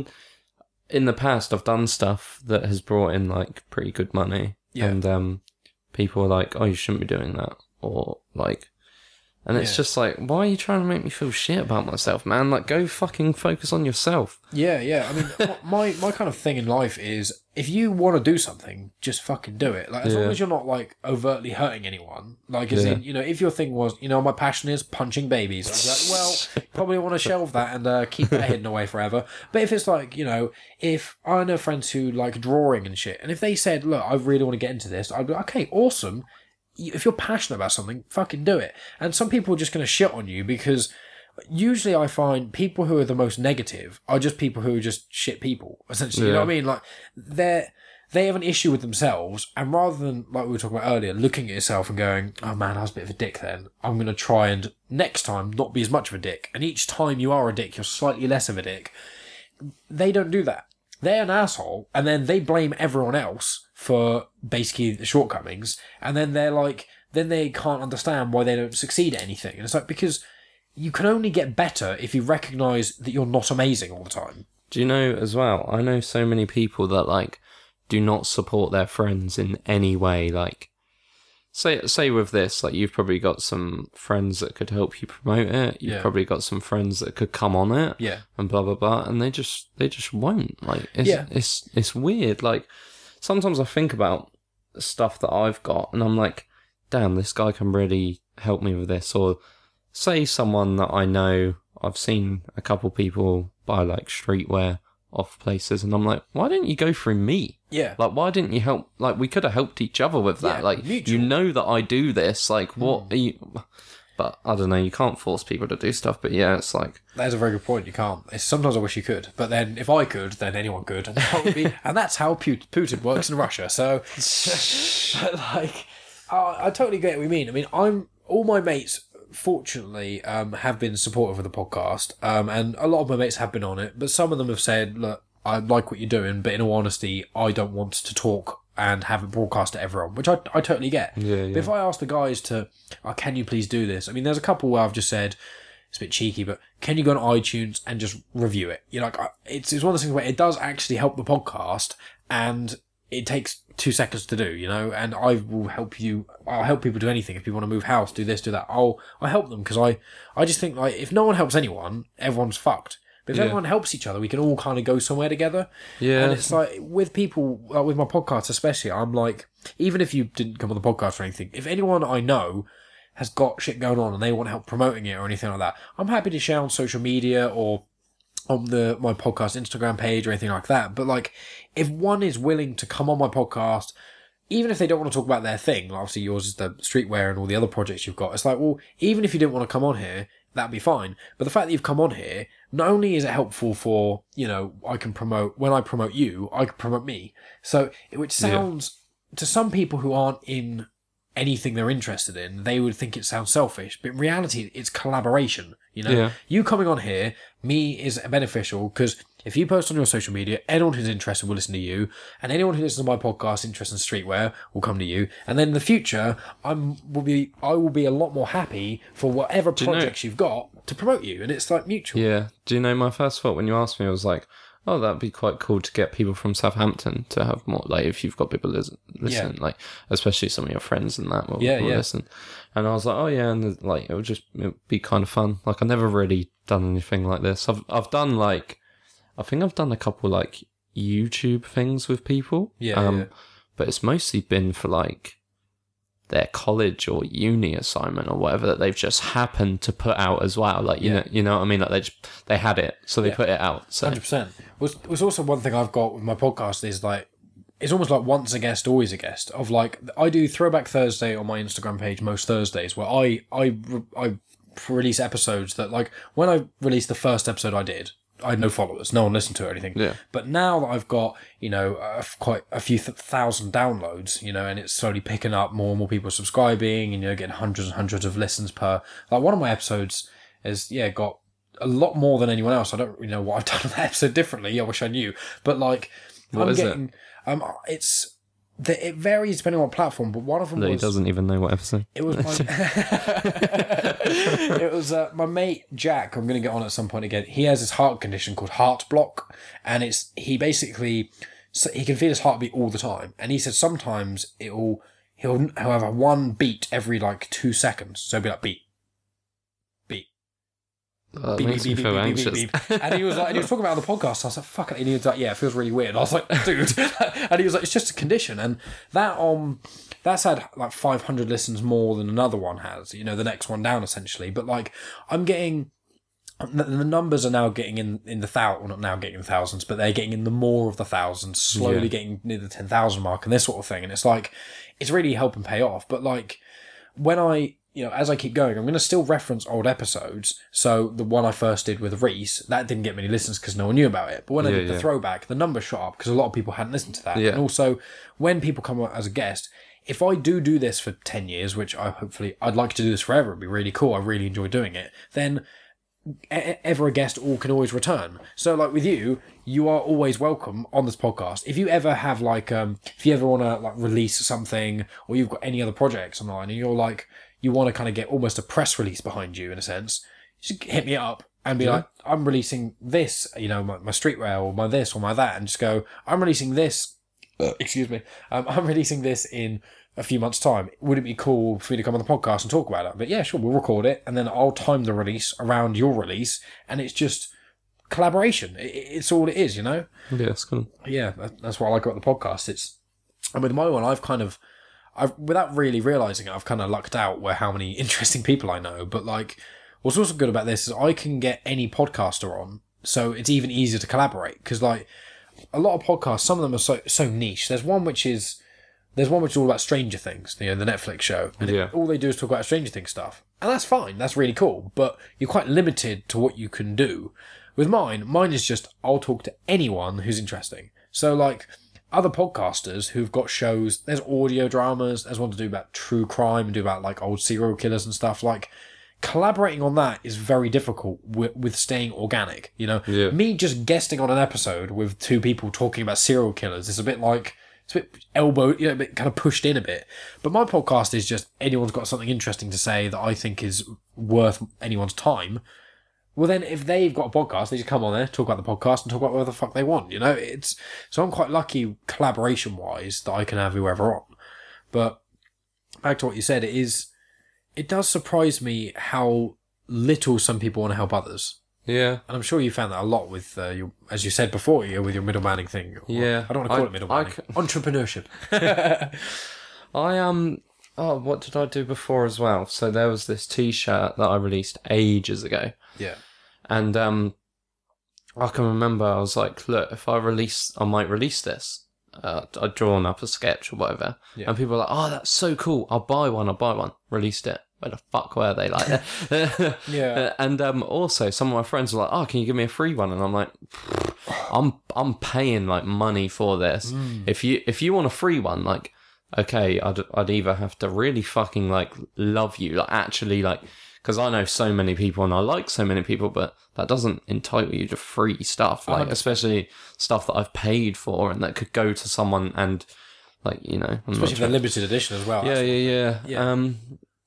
in the past, I've done stuff that has brought in like pretty good money, Yeah. and um, people are like, "Oh, you shouldn't be doing that," or like, and it's Yeah. just like, why are you trying to make me feel shit about myself, man? Like, go fucking focus on yourself. Yeah, yeah. I mean, my my kind of thing in life is if you want to do something, just fucking do it. Like as long Yeah. as you're not like overtly hurting anyone. Like as Yeah. in, you know, if your thing was, you know, my passion is punching babies. I'd be like, well, probably want to shelve that and uh, keep that hidden away forever. But if it's like, you know, if I know friends who like drawing and shit, and if they said, look, I really want to get into this, I'd be like, okay, awesome. If you're passionate about something, fucking do it. And some people are just going to shit on you because usually I find people who are the most negative are just people who are just shit people, essentially. You know Yeah. what I mean? Like, they're, they have an issue with themselves, and rather than, like we were talking about earlier, looking at yourself and going, oh man, I was a bit of a dick then, I'm going to try and next time not be as much of a dick. And each time you are a dick, you're slightly less of a dick. They don't do that. They're an asshole, and then they blame everyone else for basically the shortcomings, and then they're like, then they can't understand why they don't succeed at anything. And it's like, because you can only get better if you recognise that you're not amazing all the time. Do you know as well, I know so many people that, like, do not support their friends in any way. Like, say say with this, like, you've probably got some friends that could help you promote it. You've Yeah. probably got some friends that could come on it. Yeah. And blah, blah, blah. And they just, they just won't. Like, it's, Yeah. it's, it's weird. Like, sometimes I think about stuff that I've got and I'm like, damn, this guy can really help me with this. Or say someone that I know, I've seen a couple people buy, like, streetwear off places, and I'm like, why didn't you go through me? Yeah. Like, why didn't you help? Like, we could have helped each other with that. Yeah, like, mutual. you know that I do this. Like, what are you? But I don't know. You can't force people to do stuff. But yeah, it's like, That's a very good point. You can't. It's, sometimes I wish you could, but then if I could, then anyone could, and that would be, and that's how Pu- Putin works in Russia. So, but like, I, I totally get what you mean. I mean, I'm all my mates. Fortunately, um, have been supportive of the podcast, um, and a lot of my mates have been on it. But some of them have said, "Look, I like what you're doing, but in all honesty, I don't want to talk and have it broadcast to everyone," which I, I totally get. Yeah, yeah. But if I ask the guys to, oh, can you please do this? I mean, there's a couple where I've just said, it's a bit cheeky, but can you go on iTunes and just review it? You know, like, it's, it's one of those things where it does actually help the podcast, and it takes two seconds to do, you know, and I will help you, I'll help people do anything. If people want to move house, do this, do that, I'll, I'll help them, because I, I just think, like, if no one helps anyone, everyone's fucked. But if Yeah. everyone helps each other, we can all kind of go somewhere together. Yeah. And it's like, with people, like with my podcast especially, I'm like, even if you didn't come on the podcast or anything, if anyone I know has got shit going on and they want help promoting it or anything like that, I'm happy to share on social media or on the my podcast Instagram page or anything like that. But like, if one is willing to come on my podcast, even if they don't want to talk about their thing, like obviously yours is the streetwear and all the other projects you've got, it's like, well, even if you didn't want to come on here, that'd be fine. But the fact that you've come on here, not only is it helpful for, you know, I can promote, when I promote you, I can promote me. So, which sounds, to some people who aren't in anything they're interested in, they would think it sounds selfish. But in reality, it's collaboration, you know? Yeah. You coming on here, me, is beneficial, because if you post on your social media, anyone who's interested will listen to you, and anyone who listens to my podcast interested in streetwear will come to you. And then in the future, I'm will be I will be a lot more happy for whatever you know- projects you've got to promote you, and it's like mutual. yeah. Do you know, my first thought when you asked me, I was like, oh, that'd be quite cool to get people from Southampton to have more, like, if you've got people lis- listening, like, especially some of your friends and that will, Yeah, will yeah. listen. And I was like, oh yeah, and like, it would just it would be kind of fun. Like, I've never really done anything like this. I've I've done like, I think I've done a couple like YouTube things with people. Yeah, Um, yeah. but it's mostly been for like their college or uni assignment or whatever that they've just happened to put out as well. Like, you Yeah. know, you know what I mean? Like, they just, they had it, so they Yeah. put it out. So one hundred percent. Was was also one thing I've got with my podcast is like, it's almost like once a guest, always a guest. Of like, I do Throwback Thursday on my Instagram page most Thursdays, where I I I release episodes that, like, when I released the first episode I did, I had no followers, no one listened to it or anything. Yeah. But now that I've got, you know, a, quite a few th- thousand downloads, you know, and it's slowly picking up, more and more people subscribing, and, you know, getting hundreds and hundreds of listens per. Like, one of my episodes has, yeah, got a lot more than anyone else. I don't really know what I've done on that episode differently. I wish I knew. But like, What I'm is it? getting, um, it's the, it varies depending on platform. But one of them that he was doesn't even know what episode. it was my it was uh, my mate Jack. I'm going to get on at some point again. He has this heart condition called heart block, and it's he basically so he can feel his heartbeat all the time. And he said sometimes it'll he'll he'll have a one beat every like two seconds. So it'll be like beat, beat. Oh, that Beep, makes beep, me beep, feel beep, anxious. beep, beep. And he was like, and he was talking about it on the podcast. I was like, fuck it. And he was like, yeah, it feels really weird. I was like, dude. And he was like, it's just a condition. And that um, that's had like five hundred listens more than another one has. You know, the next one down essentially. But like, I'm getting the, the numbers are now getting in in the thou, well, not now getting in the thousands, but they're getting in the more of the thousands, slowly Yeah. getting near the ten thousand mark and this sort of thing. And it's like, it's really helping pay off. But like, when I you know, as I keep going, I'm going to still reference old episodes. So the one I first did with Reese, that didn't get many listens because no one knew about it. But when I Yeah, did the yeah. throwback, the numbers shot up because a lot of people hadn't listened to that. Yeah. And also, when people come on as a guest, if I do do this for ten years, which I hopefully, I'd like to do this forever, it'd be really cool, I really enjoy doing it, then e- ever a guest all can always return. So like with you, you are always welcome on this podcast. If you ever have like, um, if you ever want to like release something or you've got any other projects online and you're like, you want to kind of get almost a press release behind you in a sense, just hit me up and be Yeah. like, I'm releasing this, you know, my, my streetwear or my this or my that, and just go, I'm releasing this, uh, excuse me, um, I'm releasing this in a few months' time. Would it be cool for me to come on the podcast and talk about it? But yeah, sure, we'll record it, and then I'll time the release around your release, and it's just collaboration. It, it's all it is, you know? Yeah, it's cool. Yeah, that, that's what I like about the podcast. It's, and with my one, I've kind of, I've, without really realising it, I've kind of lucked out where how many interesting people I know. But like, what's also good about this is I can get any podcaster on, so it's even easier to collaborate. Because like, a lot of podcasts, some of them are so so niche. There's one which is, there's one which is all about Stranger Things, you know, the Netflix show. And Yeah. it, all they do is talk about Stranger Things stuff. And that's fine, that's really cool. But you're quite limited to what you can do. With mine, mine is just, I'll talk to anyone who's interesting. So like, other podcasters who've got shows, there's audio dramas, there's one to do about true crime and do about like old serial killers and stuff. Like, collaborating on that is very difficult with, with staying organic, you know? Yeah. Me just guesting on an episode with two people talking about serial killers is a bit like, it's a bit elbow, you know, a bit kind of pushed in a bit. But my podcast is just, anyone's got something interesting to say that I think is worth anyone's time. Well, then, if they've got a podcast, they just come on there, talk about the podcast, and talk about whatever the fuck they want, you know? It's so I'm quite lucky, collaboration-wise, that I can have whoever on. But back to what you said, it is, it does surprise me how little some people want to help others. Yeah. And I'm sure you found that a lot with, uh, your, as you said before, you know, with your middlemaning thing. Or, Yeah. I don't want to call I- it middlemaning. I c- Entrepreneurship. I um oh what did I do before as well? So there was this T-shirt that I released ages ago, Yeah. and um I can remember I was like, look, if I release, I might release this. Uh, I'd drawn up a sketch or whatever, Yeah. and people were like, oh, that's so cool. I'll buy one. I'll buy one. Released it. Where the fuck were they? Like, Yeah. And um, also, some of my friends were like, "Oh, can you give me a free one?" And I'm like, "I'm I'm paying like money for this. If you if you want a free one, like, okay, I'd I'd either have to really fucking like love you, like actually like, because I know so many people and I like so many people, but that doesn't entitle you to free stuff, like especially stuff that I've paid for and that could go to someone and like you know, I'm Especially not for trying- the limited edition as well. yeah, that's- yeah, yeah, Yeah. Um,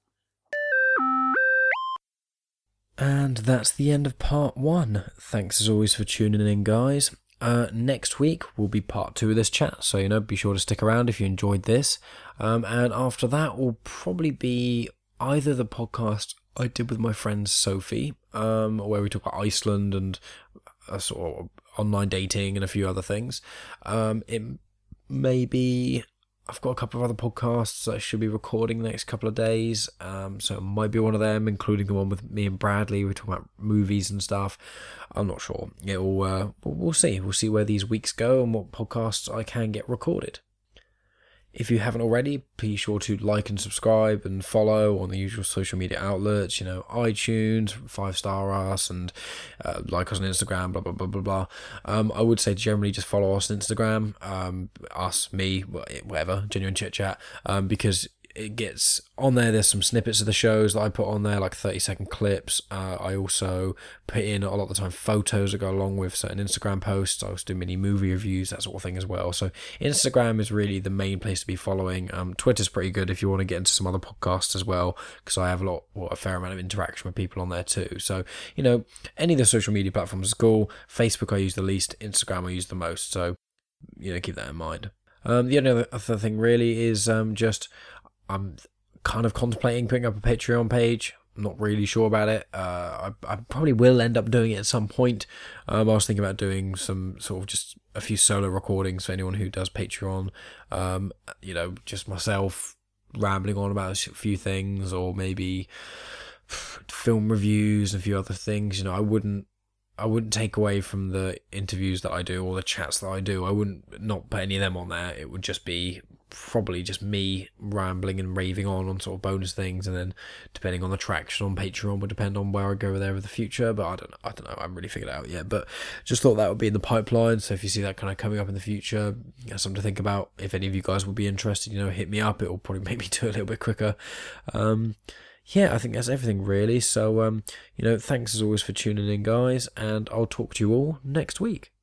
And that's the end of part one. Thanks as always for tuning in, guys. Uh, next week will be part two of this chat, so you know, be sure to stick around if you enjoyed this. Um, and after that will probably be either the podcast I did with my friend Sophie, um, where we talk about Iceland and uh, sort of online dating and a few other things. Um, it may be. I've got a couple of other podcasts that I should be recording the next couple of days, um, so it might be one of them, including the one with me and Bradley. We're talking about movies and stuff. I'm not sure. It'll, uh, we'll see. We'll see where these weeks go and what podcasts I can get recorded. If you haven't already, be sure to like and subscribe and follow on the usual social media outlets, you know, iTunes, five star us, and uh, like us on Instagram, blah, blah, blah, blah, blah. Um, I would say generally just follow us on Instagram, um, us, me, whatever, Genuine Chit Chat, um, because it gets on there. There's some snippets of the shows that I put on there, like thirty second clips. Uh, I also put in a lot of the time photos that go along with certain Instagram posts. I also do mini movie reviews, that sort of thing as well. So Instagram is really the main place to be following. Um, Twitter's pretty good if you want to get into some other podcasts as well, because I have a lot, or a fair amount of interaction with people on there too. So, you know, any of the social media platforms is cool. Facebook I use the least, Instagram I use the most. So, you know, keep that in mind. Um, the only other thing really is um, just I'm kind of contemplating putting up a Patreon page. I'm not really sure about it. Uh, I, I probably will end up doing it at some point. Um, I was thinking about doing some sort of just a few solo recordings for anyone who does Patreon. Um, you know, just myself rambling on about a few things, or maybe film reviews and a few other things. You know, I wouldn't I wouldn't take away from the interviews that I do or the chats that I do. I wouldn't not put any of them on there. It would just be probably just me rambling and raving on on sort of bonus things, and then depending on the traction on Patreon would depend on where I go there in the future. But I don't know. I don't know. I haven't really figured it out yet. But just thought that would be in the pipeline. So if you see that kind of coming up in the future, you know, something to think about. If any of you guys would be interested, you know, hit me up. It will probably make me do it a little bit quicker. Um, yeah, I think that's everything really. So, um, you know, thanks as always for tuning in, guys, and I'll talk to you all next week.